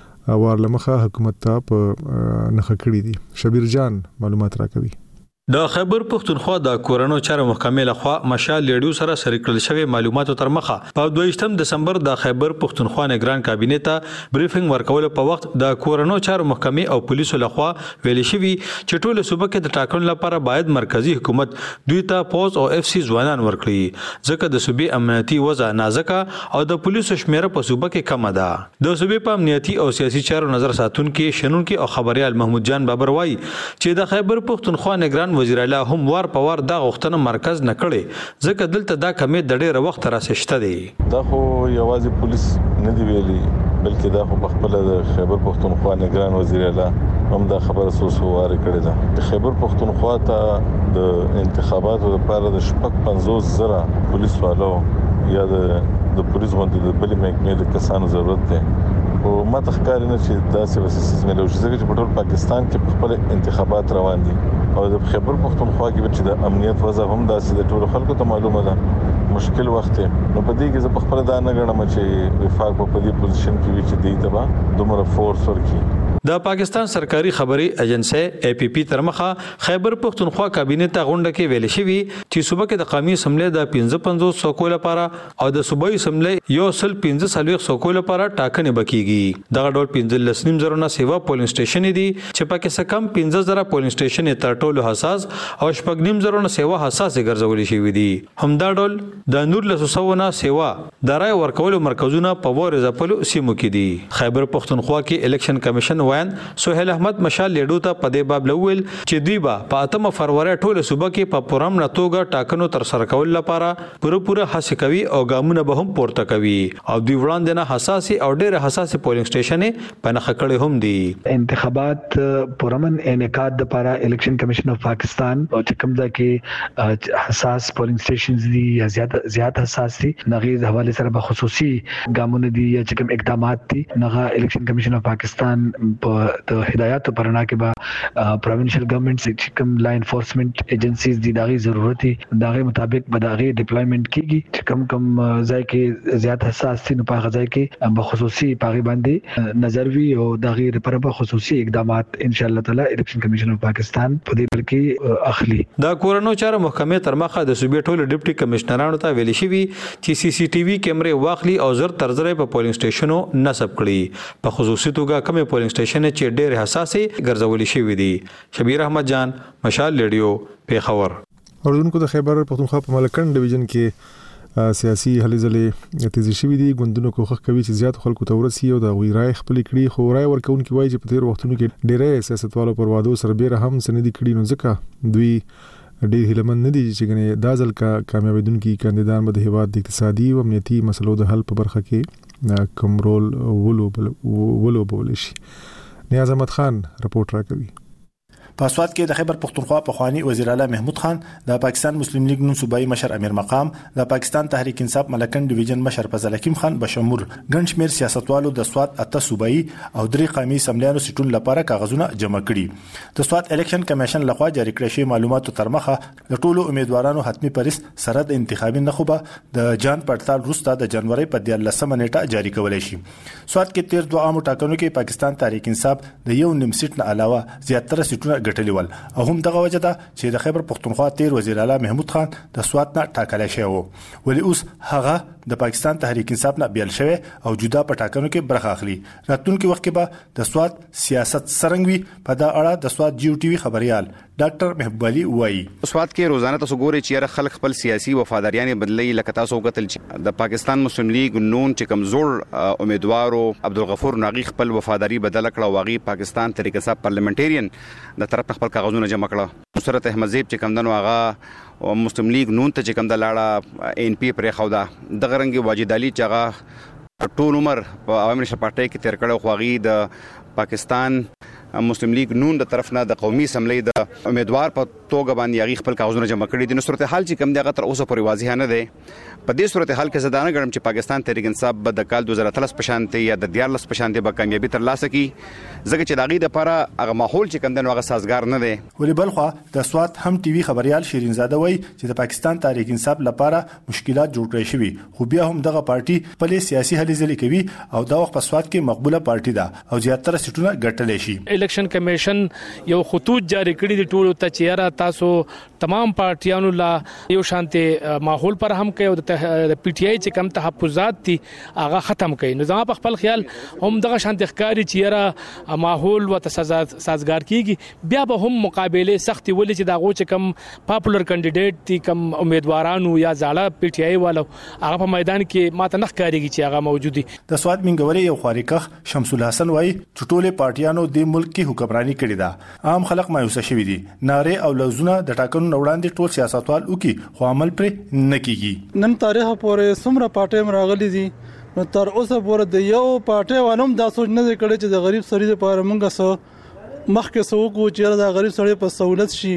وارلمخه حکومت ته په نخښه کړي دي. شبیر جان معلومات راکوي. د خیبر پښتونخوا د کورونو چارو محکمې لخوا مشال لیډیو سره شریک کړل شوی معلوماتو تر مخه په 22 دسمبر د خیبر پښتونخوا نگران کابینه ته بریفینګ ورکول په وخت د کورونو چارو محکمې او پولیسو لخوا ویل شوی چې ټول صوبه کې د ټاکنو لپاره باید مرکزی حکومت دوی ته پوز او اف سی ځوانان ورکړي ځکه د صوبې امنیتي وضع نازکه او د پولیسو شمیره په صوبه کې کم ده. د صوبې په امنیتي او سیاسي چارو نظر ساتونکو شنونکو او خبريال محمود جان بابر وایي چې د خیبر پښتونخوا نگران وزیر اعلی هم وار په وار دا غوښتنه مرکز نه کړي ځکه دلته دا کمې د ډېر وخت راسشته دي. دا خو یوازې پولیس نه دی ویلي بلکې دا خو خپل د خیبر پښتونخوا نگران وزیر اعلی هم دا خبره سوسواره کړې ده. د خیبر پښتونخوا ته د انتخاباتو لپاره د 50,000 پولیس والو یا د پولیس باندې د بلې محکمې د کسانو ضرورت دی. او ما تخکار نه چې داسې وسیسې ملو چې په ټول پاکستان کې خپل انتخابات روان دي او د خیبر پښتونخوا کې چې د امنیت وضع هم داسې د ټول خلکو ته معلومه ده مشکل وخت نو په دې کې زه خپل دا نه غواړم چې وفاق په دې پوزیشن کې وي چې دی ته دومره فورس ورکړي. د پاکستان سرکاري خبري ایجنسی اے پی پی ترمخه خیبر پښتونخوا کابینه ته غونډه کې ویل شوی چې صوبه کې د قومي اسمبلی د 55 سوکو لپاره او د صوبایي اسمبلی یو سل 15 سوکو لپاره ټاکنې بکیږي. دغه ډول 15 زرونه سیوا پولینګ سټیشن دي چې پکې څه کم 15,000 پولینګ سټیشن تر ټولو حساس او 15 زرونه سیوا حساس ګرځول شوی دي. همدا ډول د نور له سوونه سیوا د رای ورکولو مرکزونه په وره ځپلو سیمو کې دي. خیبر پښتونخوا کې الیکشن کمیشن سہیل احمد مشال لیډو ته په دې باب لویل چې دوی به په 8 فروری ټول صوبه کې په پرام نتوګه ټاکنو تر سره کول لپاره پوره هڅه کوي او ګامونه به هم پورته کوي او دوی وړاندې نه حساسي او ډېر حساسي پولینګ سټیشن په نخښه کړي هم دي. انتخابات پرامن انعقاد لپاره الیکشن کمیشن اف پاکستان او چې کوم ځای کې حساس پولینګ سټیشنز دي یا زیات حساس دي نغې د حواله سره به خصوصي ګامونه دي یا چې کوم اقدامات دي نغه الیکشن کمیشن اف پاکستان په د هدایاتو پرنا کې به پروینشل ګورنمنت چې کوم لا انفورسمنت ایجنسیز دي دغه ضرورت دغه مطابق به دغه ډیپلویمنٹ کیږي چې کوم ځای کې زیات حساس دي نو په ځای کې به خصوصي پاغي باندې نظر وی او دغه لپاره به خصوصي اقدامات ان شاء الله تعالی الیکشن کمیشن اف پاکستان په دې بلکې اخلي. د کورونو چارو محکمې تر مخه د صوبې ټولو ډیپټي کمشنرانو ته ویل شوی چې سی سی ټي وي کیمرې واخلي او زر ترزره په پولینګ سټیشنو نصب کړي. په خصوصي توګه کوم پولینګ سټیشن چې ډېر حساسي ګرځولي شوی دي. شبیر احمد جان، مشال ریډیو، پیښور. اوردونکو د خیبر پختونخوا په ملکن ډیویژن کې سیاسي هلې ځلې تیزی شوې دي. ګوندونو کوښښ کوي چې زیات خلکو ته ورسي او د غوړای خپل کړي، خو رای ورکوونکي وایي چې په تیر وختونو کې ډېرې سیاستوالو پر وادو سربېره هم سندې کړي، نو ځکه دوی ډېر هیلمن نه دي چې ګنې دا ځل کامیابیدونکي کاندیدان به د هیواد د اقتصادي او امنیتي مسلو د حل په برخه کې کوم رول ولوبولی شي. نیاز احمد خان رپورټ راکوي. په اسواد کې د خیبر پختونخوا پخوانی وزیر اعلی محمود خان، د پاکستان مسلم لیگ نون صوبایي مشر امیر مقام، د پاکستان تحریک انصاف ملکن ډیویژن مشر فضل حکیم خان بشمول ګڼ شمېر سیاستوالو د سواد اته صوبایي او درې قومي اسمبلیانو سیټونو لپاره کاغذونه جمع کړي. د سواد الیکشن کمیشن لخوا جاری کړی شوی معلوماتو تر مخه د ټولو امیدوارانو حتمی پریس سره د انتخابي نخبه د جان پړتال وروسته د جنوري په 14 نیټه جاری کولای شي. سواد کې تیر دوه عامو ټاکنو کې پاکستان تحریک انصاف د یو نیم سیټ نه علاوه زیاتره سیټونه ګټلي ول او هم دغه وجه ده چې د خیبر پختونخوا تیر وزیر اعلی محمود خان د سواد نه ټاکل شوی وو، ولی اوس هغه د پاکستان تحریک انصاف نه بیل شوی او جدا په ټاکنو کې برخه اخلي. راتلونکي وخت کې به د سواد سیاست څرنګ وي په دا اړه د سواد جیو ټي وي خبريال ډاکټر محبوب علي وایي. سواد کې روزانه تاسو ګورئ چې خلک خپل سیاسي وفاداریان بدلی لکه تاسو وکتل چې د پاکستان مسلم لیگ نون چې کمزور امیدوارو عبدالغفور ناغي خپل وفاداری بدل کړه، واغي پاکستان تحریک انصاف پارلیمنټریان د طرف خپل کاغذونه جمع کړه. نصرت احمد زیب چې کمدنو هغه مسلم لیگ نون ته چې کم د لاړه ان پی پرې خو دا د غرنګي واجد علي چې هغه ټول عمر په عوامي نشر پارټي کې تیر کړه، خو هغه د پاکستان مسلم لیگ نون د طرف نه د قومي اسمبلی د امیدوار په توګه باندې هغه خپل کاغذونه جمع کړي دي. نو صورتحال چې کم دی هغه تر اوسه پورې واضح نه دی. په دې صورتحال کې زدانه ګڼم چې پاکستان تحریک انصاف به د کال 2013 په شان یا د 14 په شان به کامیابی ترلاسه کړي، ځکه چې داغي د لپاره هغه ماحول چې کم دی هغه سازگار نه دی. ولی بلخوا د سواد هم ټي وي خبريال شیرین زاده وایي چې د پاکستان تحریک انصاف لپاره مشکلات جوړ کړی شوی، خو بیا هم دغه پارټي په سیاسي هلې ځلې کوي او دا وخت په سواد کې مقبوله پارټي ده او زیاتره سیټونه ګټلې شي. الیکشن کمیشن یو خطوط جاری کړی دی ټولو ته چې یاره تاسو تمام پارټیانو لا یو شانتي ماحول پر هم کوي او د پی ټی آی چې کم تحفظات دي هغه ختم کړي. نو زما په خپل خیال هم دغه شانتي ښکاری چې یاره ماحول و سازگار کیږي، بیا به هم مقابله سختي ولې چې داغو چې کم پاپولر کینډیډیټ دي کم امیدوارانو یا زاړه پی ټی آی والو هغه په میدان کې ماته نه ښکاریږي چې هغه موجود دي. د سواد منګوري یو خارقه شمس الحسن وایي چې ټول پارټیانو د ملک کې حکمرانی کړې ده، عام خلک مایوسه شوي دي، ناره او لوزونه د ټاکنو وړاندې ټول سیاستوال وکي خو عمل پر نه کیږي. نن تاریخ پورې څومره پارټي راغلي دي، نو تر اوسه پورې د یو پارټي وانم دا سوچ نه کړي چې د غریب سړي لپاره مونږه سو مخکې سوق چې دا غریب سړي په سہولت شي،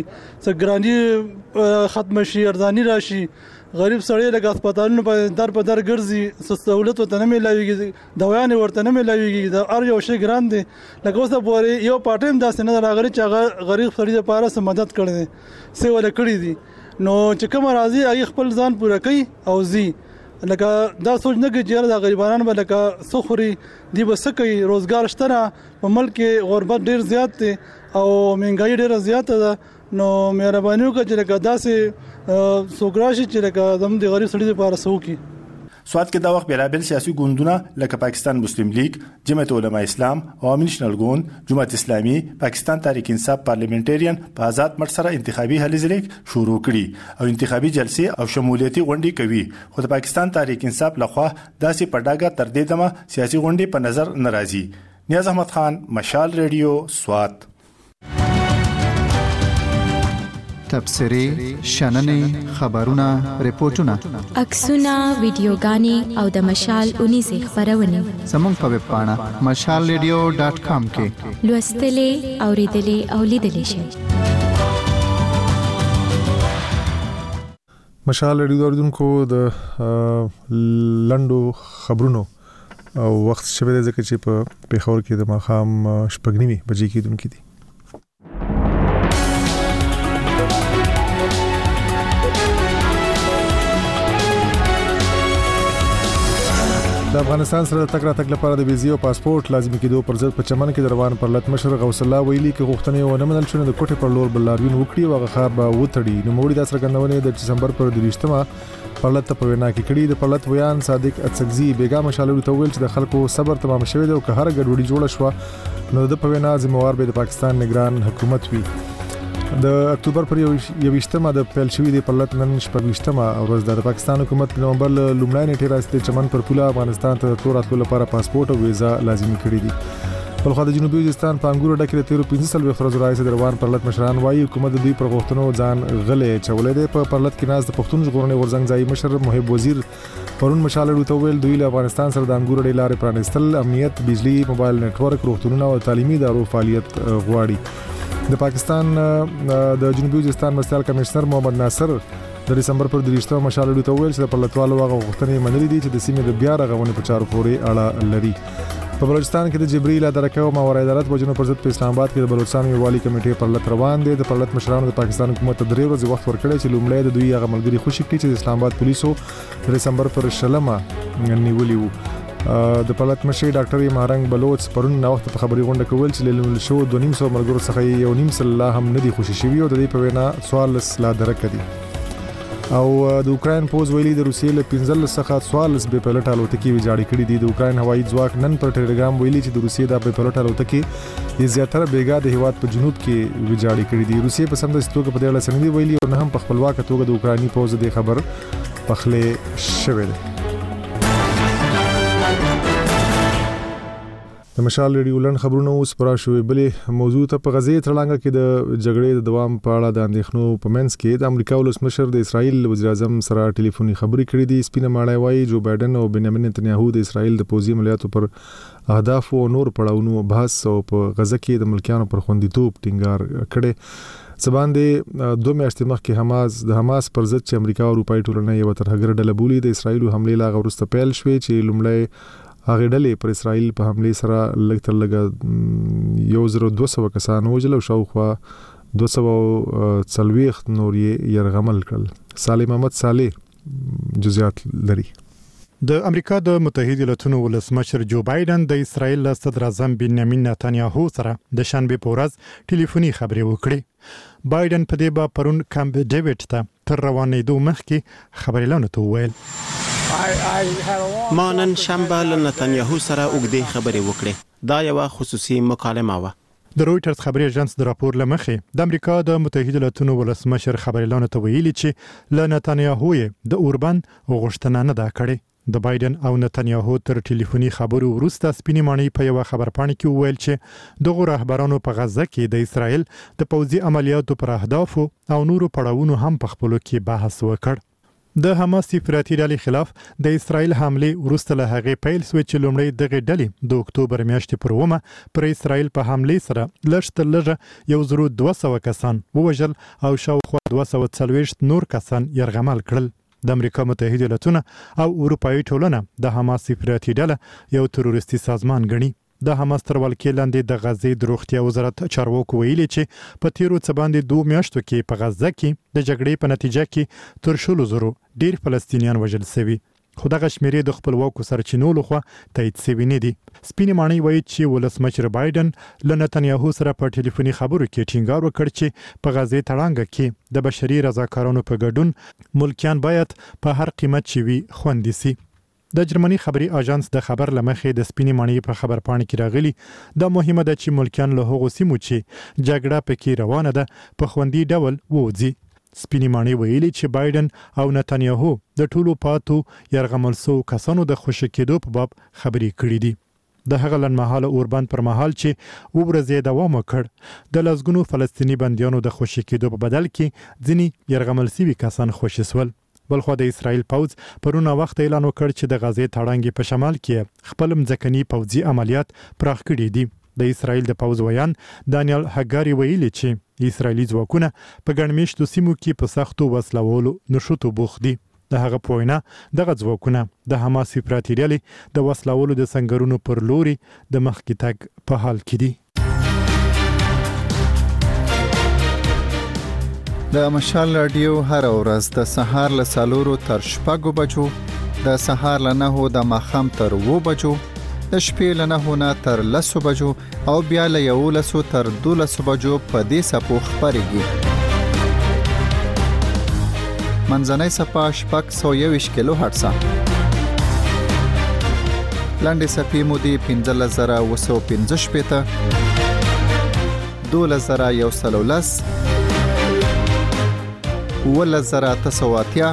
سګرانی ختم شي، ارزانی راشي، غریب سړی لکه هسپتالونو په در ګرځي، سہولت ورته نه ملایږي، دوايانې ورته نه ملایږي، د هر یو شی ګران دي. لکه اوسه پورې یو پارټي هم داسې نه راغلی چې هغه غریب سړي لپاره څه مدد کړی دی، څه ولا کړی دي. نو چې کوم راځي هغه خپل ځان پوره کوي او زی لکه دا سوچ نه کوي چې د غریبانو به لکه سخري دی بس کوي. روزګار شته په ملک کې، غربت ډیر زیات دی او مهنګای ډیر زیات ده. نو مهرباني وکړئ چې لکه داسې سوګراشي چې لکه زموږ د غریب سړي لپاره سوکي. سواد کې دا وخت بیلابل سیاسي ګوندونه لکه پاکستان مسلم لیگ، جمعیت علماء اسلام، عوامي نېشنل ګوند، جماعت اسلامي، پاکستان تحریک انصاف پارلیمنټریان په آزاد مټ سره انتخابي هلې ځلې شروع کړي او انتخابي جلسې او شمولیتي غونډې کوي. خو د پاکستان تحریک انصاف لخوا داسې پډاګه تر دې دمه سیاسي غونډې په نظر ناراضي. نیاز احمد خان، مشال ریډیو، سواد. تبصرې، شننې، خبرونه، ریپورتونه، عکسونه، ویډیوګانې او د مشال 19 خبرونه زموږ په ویب پاڼه mashalradio.com کې لوستلې، اوریدلې او لیدلې شئ. مشال ریډیو اوریدونکو د لندو خبرونو او وخت شوه د ځکه چې په پیښور کې د ماخام شپږنیمه بجې کېدونکې دي. د افغانستان سره د تګ راتګ لپاره د ویزې او پاسپورت لازمي کېدو پر ضد په چمن کې روان پرلط مشر غوث الله ویلي کې غوښتنې ونه منل شوې د کوټې پر لور بلاروین وکړي او هغه به وتړي. نو موږ د څرګندونې د دسمبر پر 23مه پرلط په وینا کې کړي. د پرلط ویان صادق اڅکزي بیګا مشالو ته ویل چې د خلکو صبر تمام شوی دی او که هر ګډوډي جوړه شو نو د په وینا ذمہوار به د پاکستان نگران حکومت وي. د اکتوبر پر 21مه د پیل شوې د پرلط نن 26مه ورځ د پاکستان حکومت په نومبر لومړی نیټه راستي چمن پر پوله افغانستان ته تور راتلو لپاره پاسپورت او ویزا لازمي کړی دي. بلخو د جنوبي وزیرستان په انګورو ډکه د 15 ورځې راځي د روان پرلط مشران وايي حکومت د دوی پر غوښتنو ځان غلې چولې ده. په پرلط کې ناز د پښتون ژغورنې ورزنګ ځای مشر محب وزیر پرون مشال ته ویل دوی له افغانستان سره د انګورو ډېر لارې پرانستل امنیت بجلی موبایل نتورک روغتونونه او تعلیمي ادارو فعالیت غواړي. د پاکستان د جنوبي وزیرستان مرستیال کمشنر محمد ناصر د دسمبر پر 23مه مشال ته ویل چې د پرلطوالو هغه غوښتنې منلې دي چې د سیمې د بیا رغونې په چارو پورې اړه لري. په بلوچستان کې د جبرئیل درکه او ماورا عدالت وجنو پر ضد په اسلام آباد کې د بلوچستان یووالي کمیټې پرلط روان دي. د پرلط مشرانو د پاکستان حکومت ته 3 ورځې وخت ورکړی چې لومړی د دوی هغه ملګری خوشی کړي چې د اسلام آباد پولیسو د دسمبر پر 20مه نیولي وو. د پرلط مشر ډاکټر مهرنګ بلوچ پرون نو وخت په خبري غونډه کول چې له شو 2.5 ملګرو څخه یو نیم سل هم ندي خوشی شوی او د دې په وینا سوال لا درک دي. او د اوکرين پوز ویلي د روسیې له 15 څخه 14 به پلټ الوتکې ویجاړې کړې دي. د اوکرين هوایي ځواک نن پر ټلګرام ویلي چې د روسیې د به پلټ الوتکې د زیاتره بیګا د هیواد په جنوب کې ویجاړې کړې دي. روسیې په سمدستي توګه په دې اړه سندې ویلي او نه هم په خپلواک توګه د اوکراني پوز د خبر پخله شوې ده. د مشال ریډیو لن خبرونه اوس پرا شوې بلې موضوع ته په غزې ترلانګه کې د جګړې د دوام په اړه د اندېښنو په منځ کې د امریکا ولس مشر د اسرایل وزیر اعظم سره ټلیفوني خبرې کړې دي. سپینه ماړی وايي جو بایدن او بنیامین نتنیاهو د اسرایل د پوځي عملیاتو پر اهداف او نور پړاوونو بحث او په غزه کې د ملکیانو پر خوندیتوب ټینګار کړي. سبان د 2 میاشتې مخکې د حماس پر ضد چې امریکا او اروپאי ټولنه یو ترهګر ډله بولي د اسرایل حمله لا غوړسته پیل شوې چې لومړی هغه ډلې پر اسرایل په حمله سره لږ تر لږه 1200 کسان وژل او شاوخوا 240 نور یې يرغمل کړل. صالح محمد صالح جزئیات لري. د امریکا د متحده ایالاتونو ولسمشر جو بایدن د اسرایل له صدر اعظم بنیامین نتنیاهو سره د شنبه په ورځ ټلیفوني خبرې وکړې. بایدن په دې با پرون کامپ ډیوډ ته تر روانېدو مخکې خبرې لونه ته وویل ما نن شنبه له نتنیاهو سره اوږدې خبرې وکړې. دا یو خصوصي مکالمه وه. د رويټرز خبري اژانس د راپور لمخې د امریکا د متحده ایالاتونو ولسمشر خبرې لونه ته ویلي چې له نتنیاهو د اوربند غوښتنه نه دا کړې. د بایدن او نتنیاهو تر ټلیفوني خبرو وروسته سپینې ماڼۍ په یو خبرپاڼه کې وویل چې دغه رهبرانو په غزه کې د اسرایل د پوځي عملیاتو پر اهداف او نورو پړاوونو هم په خپلو کې بحث وکړ. د حماس افراطي ډلې خلاف د اسرایل حمله وروسته له هغې پیل شوې چې لومړی دغه ډلې د اکتوبر میاشتې پر 1 پر اسرایل په حمله سره لږ تر لږه 1200 کسان ووژل او شاوخوا 240 نور کسان يرغمل کړل. د امریکا متحده ایالاتونه او اروپאי ټولنه د حماس افراطي ډله یو تروریستي سازمان ګڼي. د حماس تر ولکې لاندې د غزې د روغتیا وزارت چارواکو ویلي چې په تیرو څه باندې 2 میاشتو کې په غزه کې د جګړې په نتیجه کې تر 100 ډیر فلسطینیان وژل شوي. خو دغه شمیرې د خپلواکو سرچینو لخوا تایید شوي نه دي. سپینې ماڼۍ وایي چې ولسمشر بایدن له نتنیاهو سره په ټلیفوني خبرو کې ټینګار وکړ چې په غزې تړانګه کې د بشري رضاکارانو په ګډون ملکیان باید په هر قیمت شوي خوندي سي. د جرمني خبري اژانس د خبر لمخې د سپینې ماڼۍ په خبرپاڼه کې راغلي دا مهمه ده چې ملکیان له هغو سیمو چې جګړه پکې روانه ده په خوندي ډول ووځي. سپینې ماڼۍ ویلي چې بایدن او نتنیاهو د ټولو پاتو يرغمل سو کسانو د خوشی کېدو په باب خبرې کړې دي. د هغه لنمحاله اوربند پر مهال چې وبرزې دوام وکړ د لزګونو فلسطینی بنديانو د خوشی کېدو په بدل کې ځینی يرغمل سوي کسان خوشی سول. بلخو د اسرایل پوځ پرونه وخت اعلان وکړ چې د غزې تړانګې په شمال کې خپل مځکني پوځي عملیات پراخ کړي دي. د اسرایل د پوځ ویان دانیل هګاری ویلي چې اسرایلی ځواکونه په ګڼمېشتو سیمو کې په سختو وسلوالو نشوتو بوخت دي. د هغه په وینا دغه ځواکونه د حماس افراطي ډلې د وسلوالو د سنگرونو پر لوري د مخکې تګ په حال کې دي. د مشال رادیو هر ورځ د سهار له 4 تر 6 بجو، د سهار له 9 د ماښام تر 2 بجو، د شپې له 9 نه تر 10 بجو او بیا له 11 تر 12 بجو په دې سپو خبرېږي. منځنۍ صفه 621 کیلو هرتز، لاندې صفې مودې 15915 12113 11980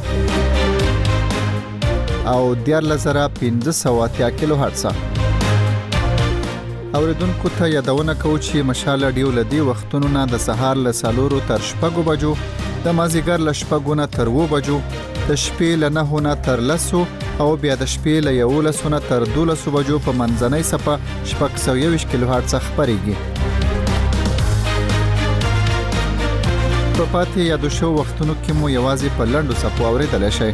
او 14580 کیلو هرتز. اوریدونکو ته یادونه کوو چې مشال رادیو لدی وختونو نه د سهار له 4 تر 6 بجو، د مازیګر له 6 نه تر 2 بجو، د شپې له 9 نه تر 10 او بیا د شپې له 11 نه تر 12 بجو په منځنۍ صفه 621 کیلو هرتز خبرېږي. په پاتې یادو شو وختونو کې مو یوازې په لنډو صفو اوریدلی شئ.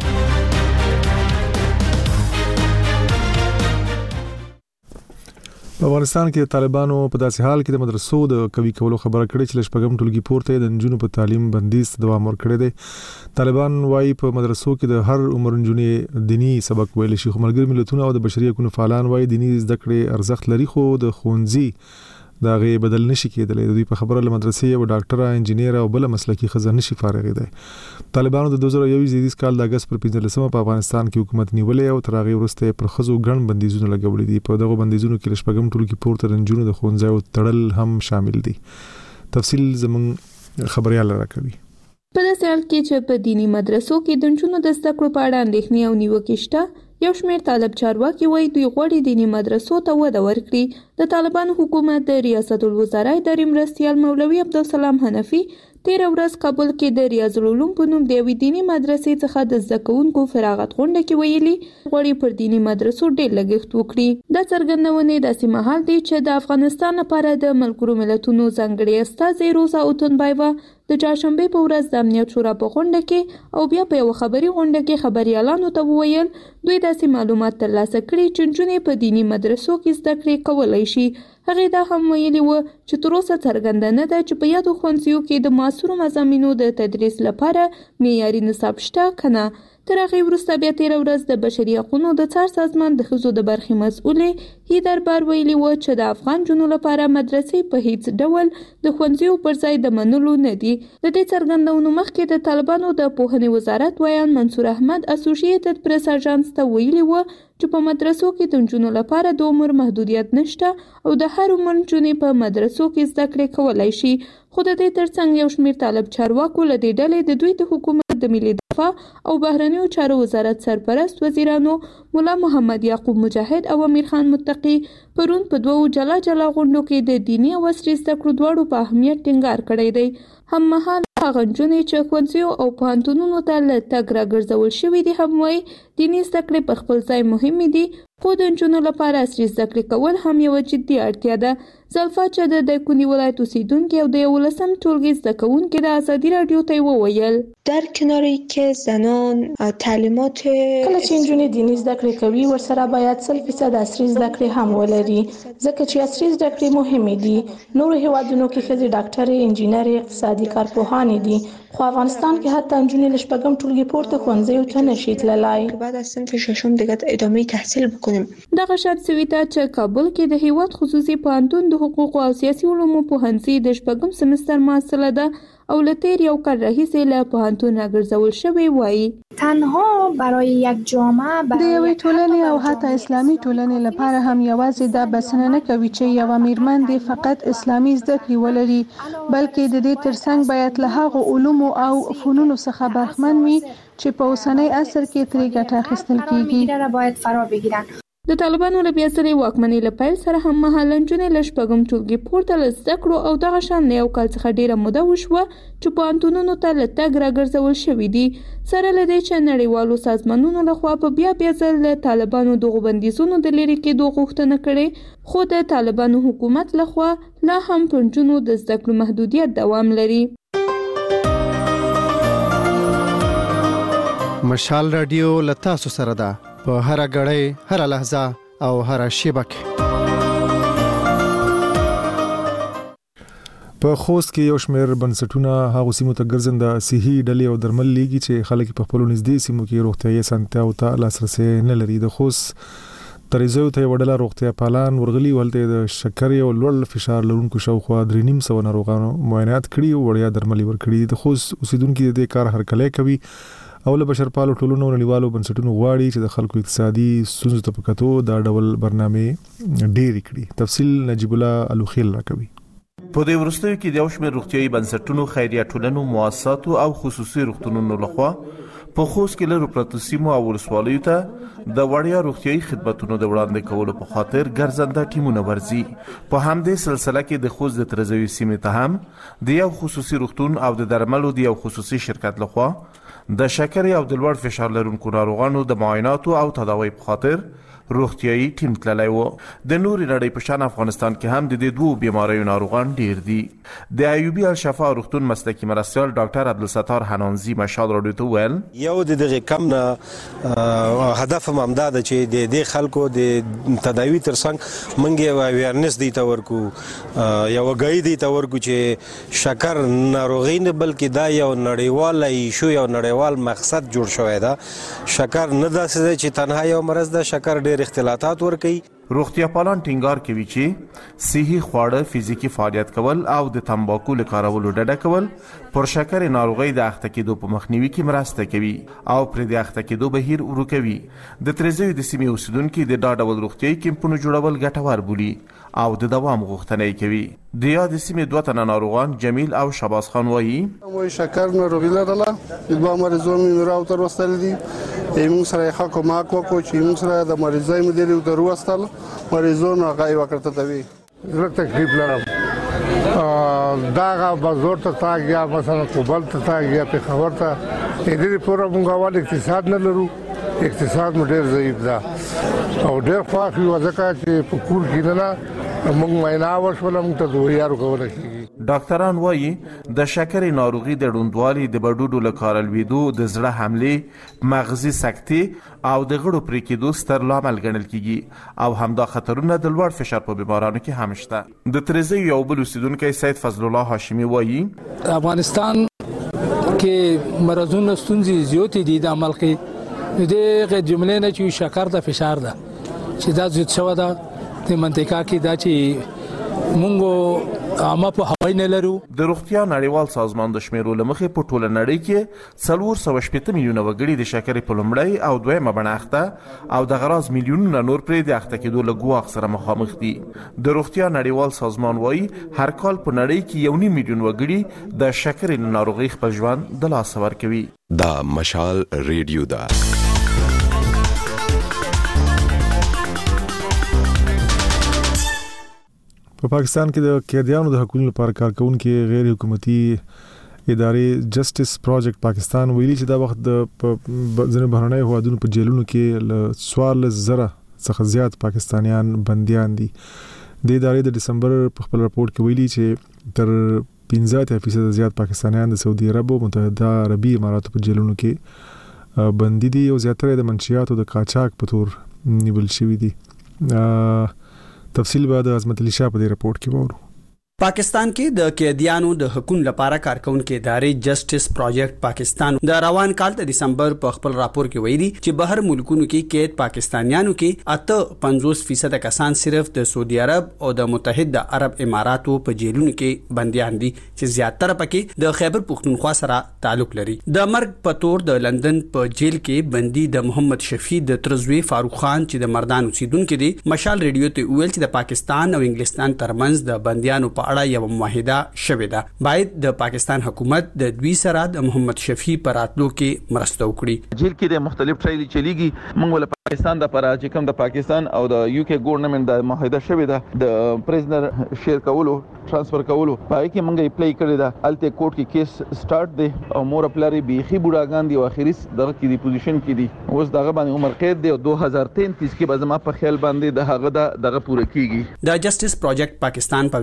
په افغانستان کې د طالبانو په داسې حال کې د مدرسو د قوي کولو خبره کړې چې لشپږم ټولګي پورته د نجونو په تعلیم بندیز دوام ورکړی دی. طالبان وايي په مدرسو کې د هر عمر نجونې دینی سبق ویل شي. خو ملګری ملتونه او د بشري حقوقو فعالان وايي دینی زده کړې ارزښت لري خو د ښوونځي دا غي بدل نشي کېدلی. د دوی په خبره له مدرسې او ډاکټر انجینیر او بل مسلکی خزانه نشي فارغ دي. طالبانو د 2021 کال د اگست پر 15 په افغانستان کې حکومت نیولې او تر هغه وروسته پر خزو ګڼ بندیزونه لګولې دي. په دغه بندیزونو کې لشپږم ټولګي پورته رنجونو د ښوونځیو تړل هم شامل دي. تفصیل زمون خبريال راکوي. په داسې حال کې چې په دینی مدرسو کې د نجونو د زده کړو په اړه اندېښنې او نیوکې شته، یو شمېر طالب چارواکي وایي دوی غواړي دینی مدرسو ته وده ورکړي. د طالبانو حکومت د ریاست الوزرا اداري مرستیال مولوي عبدالسلام حنفي 13 ورځ کابل کې د ریاض العلوم په نوم د یوې دینی مدرسې څخه د زده کوونکو فراغت غونډه کې ویلي غواړي پر دینی مدرسو ډېر لګښت وکړي. دا څرګندونې داسې مهال دی چې د افغانستان لپاره د ملګرو ملتونو ځانګړي استازي روزا اوتونبایوا د چهارشنبه په ورځ د امنیت شورا په غونډه کې او بیا په یو خبري غونډه کې خبريالانو ته وویل دوی داسې معلومات ترلاسه کړي چې نجونې په دینی مدرسو کې زده کړې کولای شي. هغه دا هم ویلي و چې تر اوسه څرګنده نه ده چې په یادو ښوونځیو کې د معاصرو مضامینو د تدریس لپاره معیاري نصاب شته که نه. تر هغې وروسته بیا 13 ورځ د بشري حقوقو د څار سازمان د ښځو د برخې مسؤلې هیدر بار ویلي و چې د افغان جنو لپاره مدرسې په هیڅ ډول د ښوونځیو پر ځای د منلو نه دي. د دې څرګندونو مخکې د طالبانو د پوهنې وزارت ویان منصور احمد اسوسییټډ پریس اژانس ته ویلي و چې په مدرسو کې د نجونو لپاره د عمر محدودیت نشته او د هر عمر نجونې په مدرسو کې زده کړې کولای شي. خو د دې ترڅنګ یو شمېر طالب چارواکو له دې ډلې د دوی د حکومت د ملي دفاع او بهرنیو چارو وزارت سرپرست وزیرانو مولا محمد یعقوب مجاهد او امیر خان متقی پرون په دوو جلا جلا غونډو کې د دینی او عصري زده کړو دواړو په اهمیت ټینګار کړی دی. هم مهال هغه نجونې چې ښوونځیو او پوهنتونونو ته له تګ راګرځول شوي دي هم وایي دیني زده کړې په خپل ځای مهمې دي خو د نجونو لپاره عصري زده کړې کول هم یوه جدي اړتیا ده. زلفا چې د دایکنډي ولایت اوسیدونکې او د 11 ټولګي زده کوونکې د ازادي راډیو ته وویل در کناری که زنان تعلیمات کله چې نجونې دیني زده کړې کوي ورسره باید 100% عصري زده کړې هم ولري ځکه چې عصري زده کړې مهمې دي. نورو هیوادونو کې ښځې ډاکټرې، انجینرې، اقتصادي کارپوهانې دي خو افغانستان کې حتی نجونې له شپږم ټولګي پورته ښوونځیو ته نشي تللی. بعد از صنف ششم دیگه ادامه تحصیل بکنیم. دغه شان سویتا چې کابل کې د هیواد خصوصي پوهنتون د حقوقو او سیاسي علومو پوهنځي د شپږم سمستر محصله ده او له تیر یو کال راهیسې له پوهنتون راګرځول شوی وایي تنها برای یک جامعه د یوې ټولنې او حتی اسلامي ټولنې لپاره هم یوازې دا بسنه نه کوي چې یوه میرمن دې فقط اسلامي زده کړې ولري بلکې د دې ترڅنګ باید له هغو علومو او فنونو څخه برخمن وي چې په اوسنی عصر کې ترې ګټه اخیستل کیږي. د طالبانو له بیا ځلې واکمنۍ له پیل سره هم مهاله نجونې له شپږم ټولګي پورته له زده کړو او دغه شان له یو کال څخه ډېره موده وشوه چې پوهنتونونو ته له تګ راګرځول شوي دي. سره له دې چې نړیوالو سازمانونو لخوا په بیا ځل له طالبانو دغو بندیزونو د لرې کېدو غوښتنه کړې خو د طالبانو حکومت لخوا لا هم په نجونو د زده کړو محدودیت دوام لري. مشال رادیو لتا سره ده په هر غړې هر لحظه او هر شیبه کې. په خوست کې یو شمېر بنسټونه هغه سیمو ته ګرځنده صحي ډلې او درمل لیږي چې خلک په خپل نږدې سیمو کې روغتیايي اسانتیاو ته لاسرسي نه لري. د خوست تریزو ته وړاندې روغتیا پالان ورغلي ولته د شکر او لوړ فشار لرونکو شاوخوا 3.5 ناروغانو معاینات کړي او وړیا درمل ورکړي. د خوست اوسیدونکو د کار هرکلی کوي او له بشرپالو ټولنو نړیوالو بنسټونو غواړي چې د خلکو اقتصادي ستونزو ته پکاتو دا ډول برنامه ډېری کړي. تفصیل نجیب الله الوخیل راکوي. په دې ورستیو کې د یو شمېر روغتیايي بنسټونو، خیریه ټولنو، مؤسساتو او خصوصي روغتونونو لخوا په خوست کې لرو پرتو سیمو او ولسوالیو ته د وړیا روغتیايي خدماتونو د وړاندې کولو په خاطر ګرځنده ټیمونه ورځي. په همدې سلسله کې د خوست د ترزوي سیمې ته هم د یو خصوصي روغتون او د درملو د یو خصوصي شرکت لخوا د شکر او د لوړ فشار لرونکو ناروغانو د معایناتو او تداوی په خاطر روغتیايي ټیم تللی و. د نوري نړۍ په شان افغانستان کې هم د دې دوه بیماریو ناروغان ډیر دي. د ایوبی الشفا روغتون مسلکی مرستیال ډاکټر عبدالستار حنانزی مشال راډیو ته ویل یو د دغه کم نه هدف ممداد چې د دې خلکو د تداوی ترڅنګ منګي اویرنس دی تا ورکو یو غي دی تا ورکو چې شکر ناروغي نه بلکې دا یو نړیوال ایشو یو نړیوال مقصد جوړ شوی دا. شکر نه داسې چې تنها یو مرض ده، شکر ډېر اختلاطات ورکوي. روغتیا پالان ټینګار کوي چې صحي خواړه، فزیکی فعالیت کول او د تمباکو له کارولو ډډه کول پر شکر ناروغي د اخته کېدو په مخنیوي کې مرسته کوي او پر د اخته کېدو بهیر ورو کوي. د ترزوی د سیمې اوسیدونکو د دا ډول روغتیايي کیمپونو جوړول ګټور بولي او د دوام غوښتنه کوي. د یاد سیمې دوه تنه ناروغان جمیل او شباز خان وایي شکر ناروغي لرله، دوه مریضان مې راوتر وستل دي. موږ سره ښه کومک وکړو چې موږ سره د مریضای مدیریت ودرو وستل مریضانو هغه وکړه ته وی زه تکلیف لرم. داغه بازار ته تاګیا مثلا کوبل ته تاګیا په خبر ته دې پورا موږ ول اقتصاد نه لرو، اقتصاد مو ډېر ضعیف ده او ډېر خواخي وځکه چې په کور کې نه موږ معاینه وشول موږ ته دوه کول شي. ډاکټران وایي د شکر ناروغي د ډوندوالي، د بډوډو له کارلویدو، د زړه حمله، مغزي سکتې او د غړو پرې کېدو ستر لامل ګڼل کیږي او همدا خطرونه د لوړ فشار په بیمارانو کې هم شته. د ترزی یو بل اوسیدونکی سید فضل الله هاشمی وایي افغانستان کې مرزونه ستونزې زیاتې دي د عمل کې دغه جملې نه چې شکر د فشار ده چې دا زیات شوی ده د منطقه کې دا چې مونږ عامه په هوای نه لرو. د روغتیا نړیوال سازمان د شمیرو لمخې په ټوله نړۍ کې 480 میلیونه وګړي د شکرې په لومړی او دویمه بڼه اخته او د غراز میلیونونه نور پرې د اخته کېدو له ګواښ سره مخامخ دي. د روغتیا نړیوال سازمان وایي هر کال په نړۍ کې 1.5 میلیون وګړي د شکرې ناروغي خپل ژوند د لاسه ورکوي. دا مشال ریډیو دا په پاکستان کې د قیدیانو د حقوقو لپاره کارکونکو غیر حکومتي ادارې جسټس پروجیکټ پاکستان ویلي چې دا وخت د ځینې بهرنۍ هوادونو په جیلونو کې له 14,000 څخه زیات پاکستانیان بنديان دي. د ادارې د دسمبر په خپل راپور کې ویلي چې تر 15% زیات پاکستانیان د سعودي عرب او متحده عربي اماراتو په جیلونو کې بندي دي او زیاتره د منشیاتو د قاچاق په تور نیول شوی دي. تفصیل بعد عظمت علی شاه په دې رپورت کې وورو. پاکستان کې د قیدیانو د حقوقو لپاره کارکونکو ادارې جسټس پروجیکټ پاکستان د روان کال د دسمبر په خپل راپور کې ویلي چې بهر ملکونو کې قید پاکستانیانو کې 58% کسان صرف د سعودي عرب او د متحده عرب اماراتو په جیلونو کې بنديان دي چې زیاتره پکې د خیبر پختونخوا سره تعلق لري. د مرګ په تور د لندن په جیل کې بندي د محمد شفیع د ترزوی فاروق خان چې د مردان اوسیدونکو دي مشال ریډیو ته ویل چې د پاکستان او انګلستان ترمنځ د بنديانو په اړه یو معاهده شوې ده. باید د پاکستان حکومت د دوی سره د محمد شفیع پر راتلو کې مرسته وکړي. جیل کې د مختلف ټرایل چلیږي. موږ ول پاکستان د پر چې کوم د پاکستان او د یو کې ګورنمنت د معاهده شوې ده د پریزنر شیر کولو ترانسفر کولو پای کې موږ اپلای کړی ده. الته کورټ کې کیس سٹارټ دی او مور پلاری بیخي بوډاګان دی او اخیری دغه کې دی پوزیشن کې دی اوس دغه باندې عمر قید دی او 2033 کې به زما په خیال باندې دغه پوره کیږي. د جسټس پروجیکټ پاکستان په وینا چې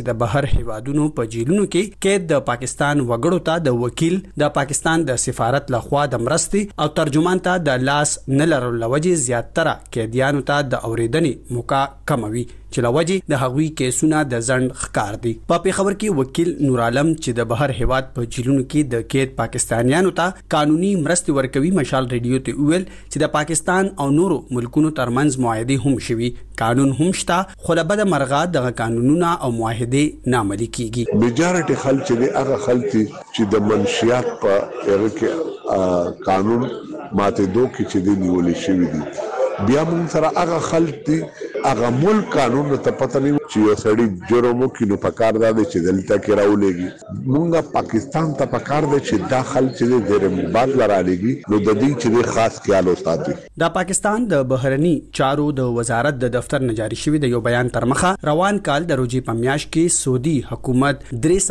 د بهر هیوادونو په جیلونو کې قید د پاکستان وګړو ته د وکیل د پاکستان د سفارت لخوا د مرستې او ترجمان ته د لاس نه لرلو لوجې زیاتره قیدیانو ته د اورېدنې موقع کموي چې لوجې د هغوی کیسونه د ځند ښکار دي. په پیښور کې وکیل نور عالم چې د بهر هیواد په جیلونو کې د قید پاکستانیانو ته قانوني مرستې ورکوي مشال ریډیو ته ویل چې د پاکستان او نورو ملکونو ترمنځ معاهدې هم شوي، قانون هم شته، خو له بده مرغه دغه قانونونه او معاهدې نه عملي کیږي. میجارټي خلک چې هغه خلک چې د منشیات په هغه کې قانون ماته دوه کې چې دی نیولې شوی دي، بیا موږ سره هغه خلک دي هغه ملک قانون ته پته نه چې یو سړی جرم وکړي نو پکار دا دی چې دلته کې راولېږي. موږ پاکستان ته پکار دی چې دا خلک چې غیر مباد لرالېږي نو د دې چې خاص خیال وساتي. د پاکستان د بهرني چارو د وزارت د دفتر نه جاری شوی د یو بیان تر مخه روان کال د روزي په میاشت کې سعودي حکومت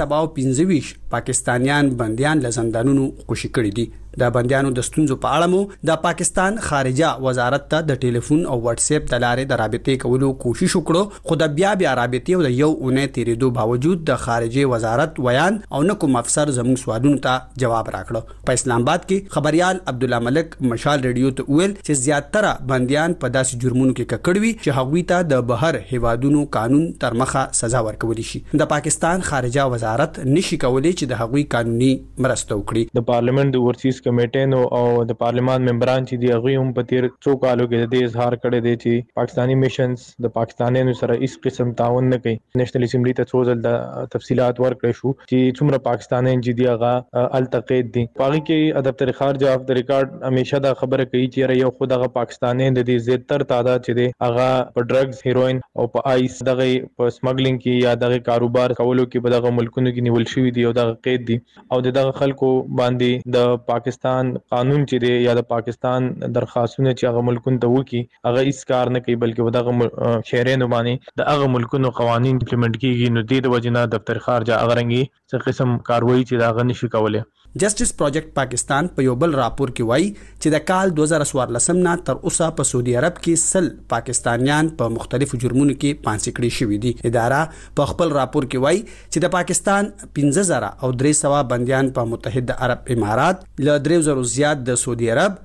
325 پاکستانیان بنديان له زندانونو خوشي کړي دي. د بنديانو د ستونزو په اړه مو د پاکستان خارجه وزارت ته د ټلیفون او واتس اپ د لارې د رابطې کولو کوشش وکړو، خو د بیا رابطې او د یو اونۍ تیریدو باوجود د خارجه وزارت ویان او نه کوم افسر زموږ سوالونو ته جواب راکړو. په اسلام آباد کې خبريال عبد الله ملک مشال ریډیو ته ویل چې زیاتره بنديان په داسې جرمونو کې ککړوي چې هغوی ته د بهر هیوادونو قانون تر مخه سزا ورکول شي. د پاکستان خارجه وزارت نشي کولای چې د هغوی قانوني مرسته وکړي. د پارلیمنت د ورسیز کمیټې او د پارلیمان ممبران چې دی هغه هم په تیر څو کالو کې د اظهار کړی دی چې پاکستانی میشنز د پاکستانیانو سره هیڅ قسم تعاون نه کوي. نېشنل اسمبلی ته څو ځل د تفصيلات ورکړې شو چې څومره پاکستانیان چې دی هغه التقید دي. پاغي کې ادب تر خارجه اف د ریکارډ همیشه دا خبره کوي چې یو خود هغه پاکستانیان د دې زیاتر تعداد چې دی هغه په ډرګز، هیروین او په آیس دغه په سمګلینګ کې یا دغه کاروبار کولو کې په دغه ملکونو کې نیول شوی دی او دغه قید دي او دغه خلکو باندې د پاکستان قانون چې دی یا د پاکستان درخواستونه چې هغه ملکونو ته وکي هغه هیڅ کار نه کوي، بلکې دغه شهرینو باندې د هغه ملکونو قوانين امپلیمنٹ کیږي. نو د وجنه دفتر خارجه اغرنګي څه قسم کاروایی چې دا غن شي کولای. جسټس پروجیکټ پاکستان په یو بل راپور کې وایي چې د کال 2014 نه تر اوسه په سعودي عرب کې 100 پاکستانیان په مختلفو جرمونو کې پانسي کړي شوي دي. اداره په خپل راپور کې وایي چې د پاکستان 15000 او 300 بنديان په متحده عرب امارات، له 3000 زیات د سعودي عرب،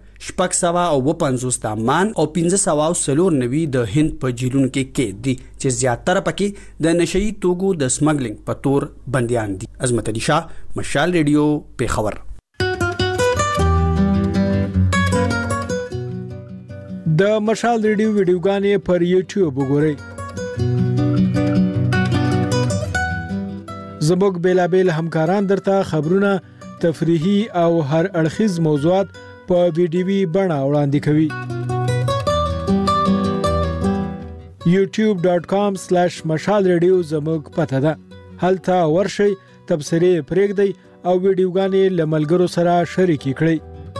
650 د عمان او 590 د هند په جیلونو کې قید دي چې زیاتره پکې د نشئی توغو د سمګلینګ په تور بنديان دي. عظمت علي شاه، مشال ریډیو، پیښور. د مشال ریډیو ویډیوګانې پر یوټیوب وګورئ. زموږ بیلابل همکاران درته خبرونه، تفریحي او هر اړخیز موضوعات په ویډیوي بڼه وړاندې کوي. youtube.com/مشال ریډیو زموږ پته ده. هلته ورشئ، تبصرې پرېږدئ او ویډیوګانې له ملګرو سره شریکې کړئ.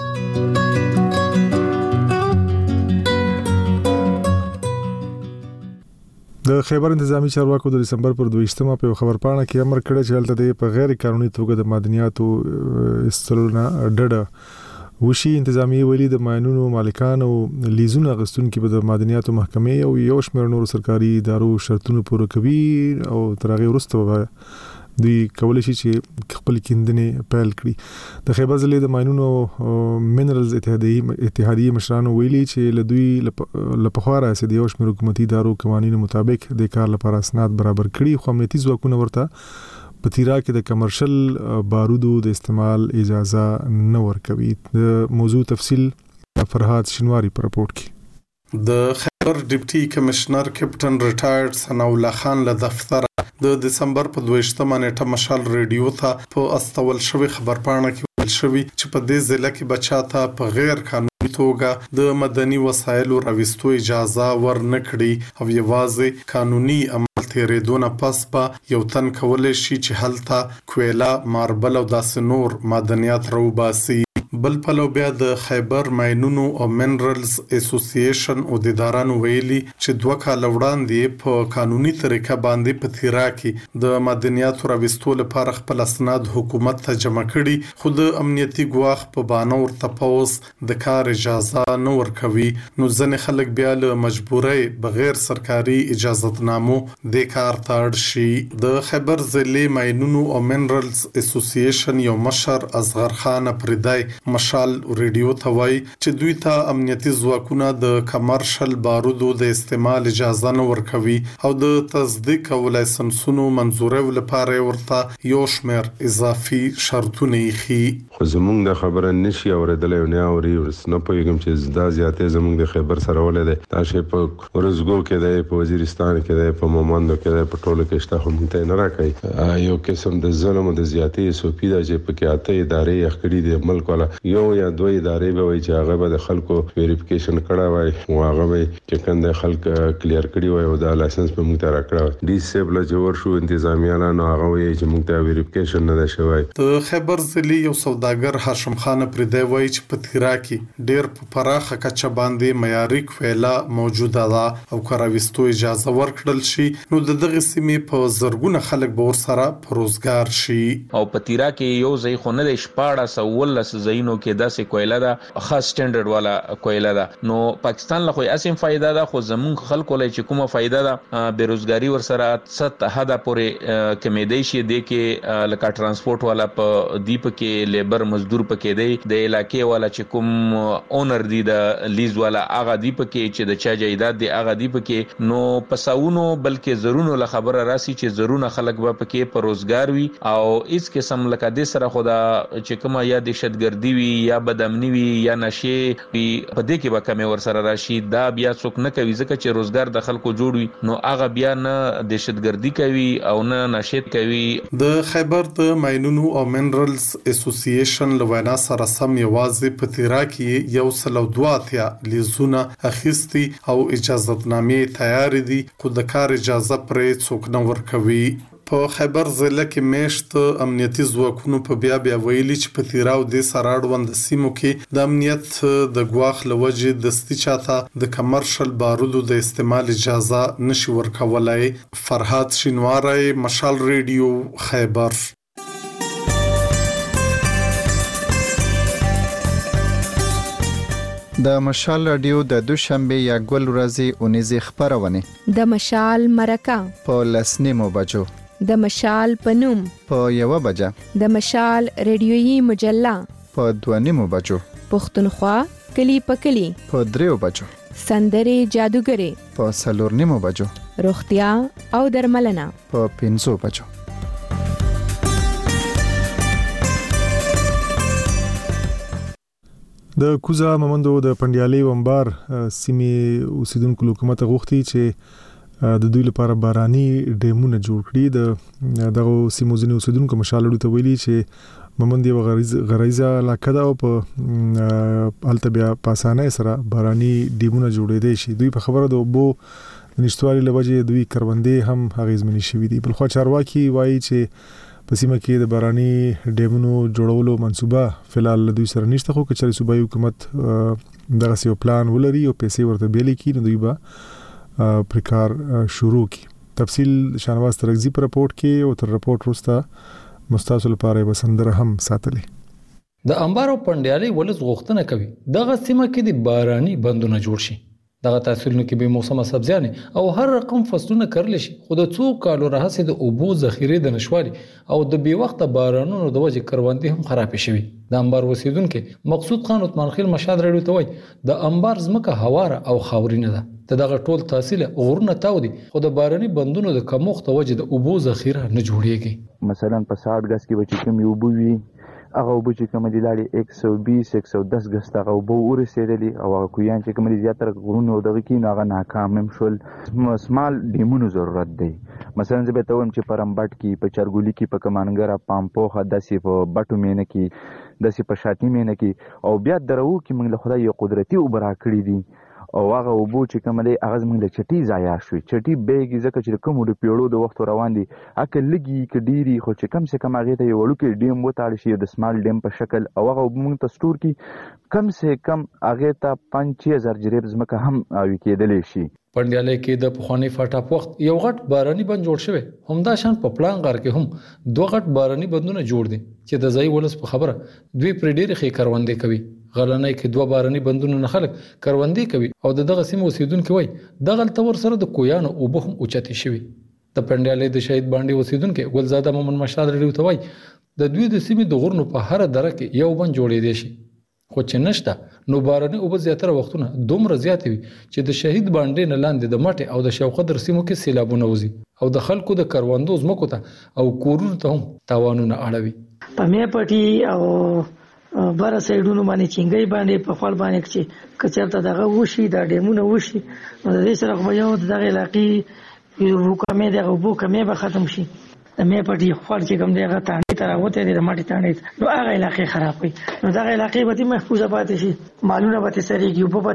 د خیبر انتظامی چارواکو د دسمبر پر 22مه په خبر پاڼه کې امر کړی چې هلته په غیر قانوني توګه د معدنیاتو استلونه ډډه وشي. انتظامی ویلي د ماینونو مالکان او لیزونه غستونکو په د معدنیاتو محکمې او یو شمېر نور سرکاري ادارو شرطونه پوره کوي او تر هغه وروسته دوی کولای شي چې خپل کیندنې پیل کړي. د خیبر ضلع د ماینونو مینرالز اتحادیه مشرانو ویلي چې له دوی لپاره راځي د یو شمېر حکومتي ادارو قوانینو مطابق د کار لپاره اسناد برابر کړي، خو امنیتي ځواکونه ورته په تیرا کې د کمرشل بارودو د استعمال اجازه نه ورکوي. د موضوع تفصیل فرهاد شنواری په راپورټ کې. د خیبر ډیپټي کمشنر کیپټن ریټایرډ ثناء الله خان له دفتر د دسمبر په 22مه نیټه مشال ریډیو ته په استول شوی خبر پاڼه کې ویل شوی چې په دې ځل کې بچاته په غیر قانوني توګه د مدني وسایلو راوستو اجازه ورنکړي او یوازې قانوني عمل تیریدونه پس به یو تن کولای شي چې هلته کویلا، ماربل او داسې نور معدنیات راوباسي. بل پلو بیا د خیبر ماینونو او منرالز اسوسییشن او د ادارانو ویلي چې 2 کال وړاندې په قانوني طریقه باندې په تیرا کې د معدنیاتو راوستلو لپاره خپل اسناد حکومت ته جمع کړي، خو د امنیتي ګواښ په بانه ورته پوز د کار اجازه نه ورکوي. نو ځنې خلک بیا له مجبورۍ بغیر سرکاري اجازهتنامو د کار ته اړ شي. د خیبر ضلع ماینونو او منرالز اسوسییشن یو مشر اصغر خان پردای مشال ریډیو ته وایي چې دوی ته امنیتي ځواکونه د کمرشل بارودو د استعمال اجازه نه ورکوي او د تصدیق او لایسنسونو منظورولو لپاره ورته یو شمېر اضافي شرطونه یې خو زمونږ د خبره نشي اورېدلی او نه اوري. نه پوهېږم چې دا زیاتې زمونږ د خیبر سره ولې دی. دا شی په ورزګو کې دی، په وزیرستان کې دی، په مومندو کې دی، په ټولو کې شته، خو موږ ته یې نه راکوي. یو قسم د ظلم او د زیاتې سوپي ده چې پکې 8 ادارې یې کړي دي ملک والا. یو یا 2 ادارې به وایي چې هغه به د خلکو ویریفیکیشن کړی وای او هغه به چې کنده خلک کلیر کړی وای او دا لایسنس په موږ ته راکړی. ډي سیبل چې ورشو انتظامیانه نو هغه وایي چې موږ ته ویریفیکیشن نه ده شوی. د خیبر ضلع یو سوداګر هاشم خان پردی وایي چې په تیرا کې ډېر په پراخه کچه باندې معیاري کویلا موجوده ده او کارويستو اجازه ورکړل شي نو دغه سیمې په زرګونه خلک به ورسره پروزګار شي. او په تیرا کې یو ځای خو نه د 1419 ځایونو کې داسې کویلا ده خاص سټانډرډ والا کویلا ده. نو پاکستان له خو اسیم فائدہ ده، خو زمونږ خلکو لای چې کومه فائدہ ده بیروزګاری ورسره 7 حدا پورې کمیدای شي. د کې لکه ترانسپورت والا په دیپ کې لیبر مزدور پکې دی، د علاقې والا چې کوم اونر دی د لیز والا هغه دیپ کې چې د چا جایداد دی هغه دیپ کې. نو پساونو بلکې زرونو له خبره راسي چې زرونه خلک به پکې پروزګار وي او هیڅ قسم لکه د سره خدا چې کومه یا دهشتګردي وي یا بدامني وي یا نشي وي په دې کې به کمې ورسره راشي. دا بیا څوک نه کوي ځکه چې روزګار د خلکو جوړ وي نو هغه بیا نه دهشتګردي کوي او نه نشید کوي. د خیبر د ماینونو او منرالز اسوسییشن لوینا سره سم یوازې په تیرا کې یو سلو 2 لیزونه اخیستي او اجازهتنامې تیار دي خو د کار اجازه پرې څوک نه ورکوي. په خیبر ضلع کې میشت امنیتي ځواکونو په بیا ویلي چې په تیرا او د سراړوند سیمو کې د امنیت د ګواښ لوجې دستي چاته د کمرشل بارودو د استعمال اجازه نشي ورکولای. فرهاد شینواری، مشال ریډیو، خیبر. د مشال رادیو د دوشنبه یا ګل ورځې اونیزه خبرونه د مشال مرکه په لسنیمو بجو، د مشال پنوم په 1 بجه، د مشال ریډیويي مجله په 2 بجو، پښتونخوا کلی په کلی په 3 بجو، سندري جادوګری په 4 بجو، روغتیا او درملنه په 5 بجو. د کوزا ممندو د پندیالي ومبار سیمې اوسیدونکو حکومت غوښتي چې د دوی لپاره باراني ډیمونه جوړ کړي. دغه سیمو ځینې اوسیدونکو مشالړو ته ویلي چې ممند یو غریزه علاقه ده او په هلته بیا په اسانۍ سره باراني ډیمونه جوړېدای شي. دوی په خبره د اوبو د نشتوالي له وجې دوی کروندې هم اغېزمنې شوي دي. بلخوا چارواکي وایي چې په سیمه کې د باراني ډیمونو جوړولو منصوبه فلال دوی سره نشته، خو کچري صوبایي حکومت دغه یو پلان ولري او پیسې ورته بیلې کړي نو دوی به پرکار شروع کړي. تفصیل شانواز ترغزي پر رپورت کې او تر رپورت وروسته مستاسو لپاره به سندره هم ساتلې. د انبار او پندیالي ولز غوښتنه کوي دغه سیمه کې د باراني بندونه جوړ شي. دغه تحصیلونو کې به موسمه سبزیانه او هر رقم فصلونه کرل شي، خو د څو کالو راهسه د اوبو ذخیره د نشوالي او د بي وخت بارانونو د وجې کروندې هم خراب شوي. د انبار وسیدونکو مقصود خان عثمان خیل مشاد رډیو ته وای د انبار زمکه هواره او خاورینه ده، دغه ټول تحصیل غورونه تاودي خو د باراني بندونو د کموخت وجې د اوبو ذخیره نه جوړیږي. مثلا په 60 غس کې به چې کوم اوبو وي هغه وبو چې کوم د لاري 120 110 غس هغه وبو ورسېدلی او هغه کویان چې کوم د زیاتره غرونو دغه کې هغه ناکام هم شول. سمال ډیمونو ضرورت دی. مثلا زه به ته وایم چې پرمبټ کې په چرګولی کې په کمانګره پامپوخه داسې په بټو مینه کې داسې په شاتی مینه کې او بیا درو کې موږ له خدای یو قدرتي وبرا کړی دي او هغه اوبو چې کوم دی هغه زموږ د چټي ضایع شوي. چټي بیګي ځکه چې کوم د پیړو د وخت روان دي اکه لګي ک ډيري خو چې کم سے کم هغه ته یو وړوکی ډیم وتاړ شي د سمال ډیم په شکل او هغه موږ ته سٹور کی کم سے کم هغه ته 5-6000 جریب زمکه هم اوي کېدلې شي. پندیاله کې د پخوانی فاټا وخت یو غټ باراني بند جوړ شوی، همدا شان په پلان غار کې هم دوه غټ باراني بندونه جوړ دي چې د ځای ولس په خبره دوی پر ډېر خې کاروندې کوي. غلنۍ کې دوه باراني بندونه نه خلک کاروندې کوي او دغه سیمه اوسیدونکو وای دغه تور سره د کویانو او بخم اوچتي شوی. د پندیاله د شهید باندې اوسیدونکو ګلزاده مومن مشال ریډیو ته وای د دوی د سیمې د غرونو په هر دره کې یو بند جوړې دي شي، خو چې نشته نو باراني او زیاتره وختونه دومره زیات وي چې د شهید باندې نه لاندې د مټه او د شوقدر سیمو کې سیلابونه وزي او د خلکو د کروندو زمکو ته او کورونو ته هم تاوانونه اړوي. په مې پټي او بار سایډونو باندې چنګي باندې په خپل باندې چې کچرته دغه وشي د ډیمونه وشي نو د دې سره خو یو دغه علاقې یو کومه دغه وبو کومه به ختم شي. د مې پټي خپل چې کوم دغه تانې تر اوته د ماټي تانې نو هغه علاقې خراب وي نو دغه علاقې به محفوظه پاتې شي، مالونه به سریږي او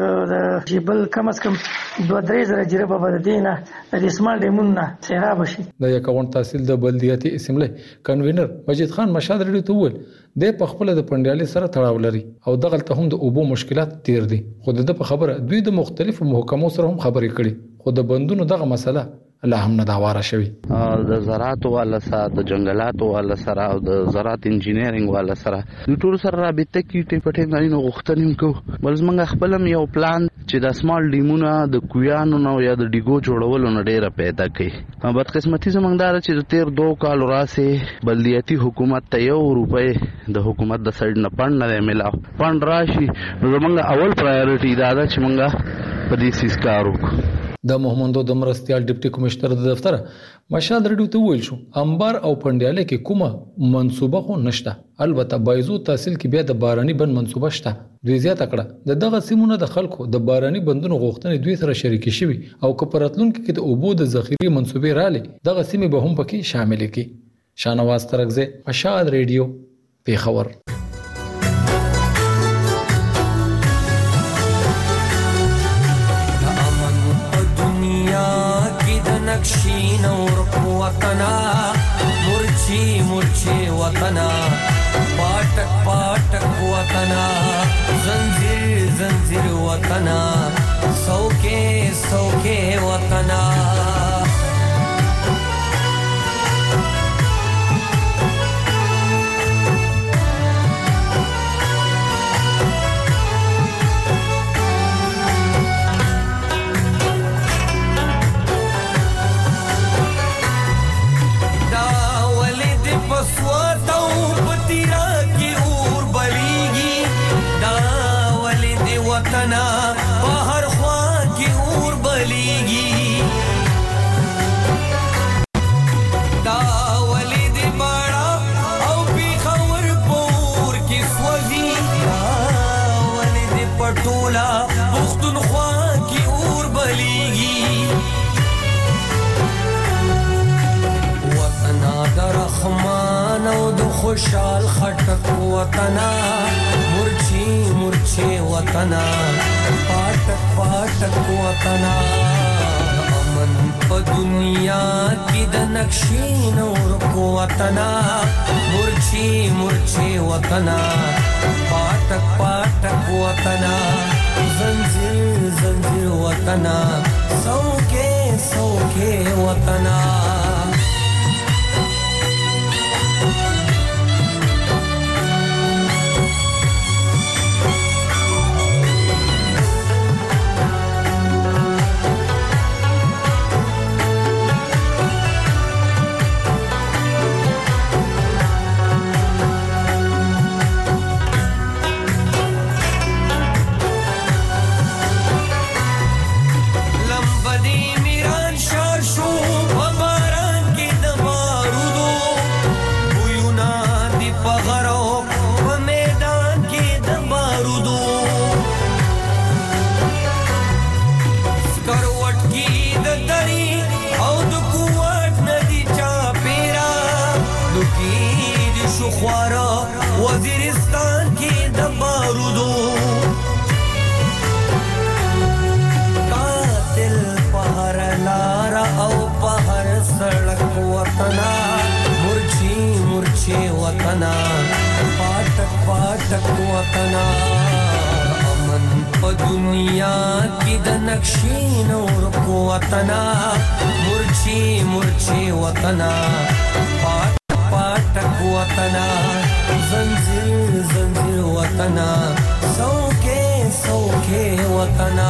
په چې بل کم از کم 2-3 زره جریبه به دینه د اسمال ډیمونه سیراب شي. د یکاون تحصیل د بلدیاتي اسمبلی کنوینر مجید خان مشاد ریډیو ته وویل د په خپل د پندیالي سره تړاو لري او دغه ته هم د اوبو مشکلات تیر دي، خو د په خبره دوی د مختلفو محکمو سره هم خبرې کړي خو د بندونو دغه مسله لا هم نه دا واره شوی. د زراعت والا سره د جنگلات والا سره او د زراعت انجینیرینګ والا سره د ټول سره رابطه کیږي پټه غنینو غوښتنیم کو بل زمنګ خپلم یو پلان چې د سمال ډیمونه د کویانو نو یا د ډیګو جوړولو نه ډیره پیدا کړي. بدقسمتي زمنګ دار چې د 13 کال راسه بلدیاتي حکومت ته ₹1 د حکومت د سایډ نه پند نه ملاو پند راشي نو زمنګ اول پرایورټي دا ده چې منګه په دې سیس کارو. د محمدو د مرستيال ډیپټي کمشنر د دفتر مشال ریډیو ته ویل شو انبار او پندیاله کې کومه منصوبه خو نشته، البته بایزو تحصیل کې بیا د باراني بند منصوبه شته. دوی زیاته کړه دغه سیمونه د خلکو د باراني بندونو غوښتنې دوی سره شریک شي او کپراتلون کې د اوبو د ذخیره منصوبې رالي دغه سیمه به هم پکې شامل کړي. شانواز ترغزه مشال ریډیو پیښور. نقشین اور وطنا مرچی مرچی وطنا پاٹک پاٹک وطنا زنجیر زنجیر وطنا سوکے سوکے وطنا. बाहर ख्वा की और बलीगी दावली दी बड़ा औ भी खबर पोर की स्वजी दावली दी पटोला पुख्तनख्वा की और बलीगी वतना दर रखमान औ दो खुशाल खटक वतना मुर्ची मुर्ची वतना पाटक पाटक वतना. अमन प दुनिया की द नक्शीन और को वतना मुर्ची मुर्ची वतना पाटक पाटक वतना जंजीर जंजीर वतना सौके सौके वतना. वतना मुरझे वतना पाटक वतना अमन प दुनिया की द नक्शी नूर को वतना मुरझे वतना पाटक वतना जंजीर वतना सौखे वतना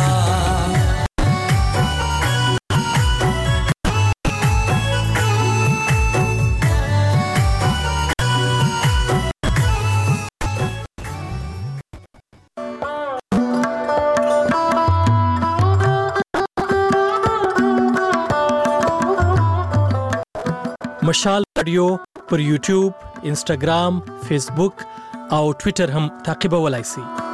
मशाल रेडियो पर यूट्यूब, इंस्टाग्राम, फेसबुक او ټوئیټر هم تعقیبولای شئ.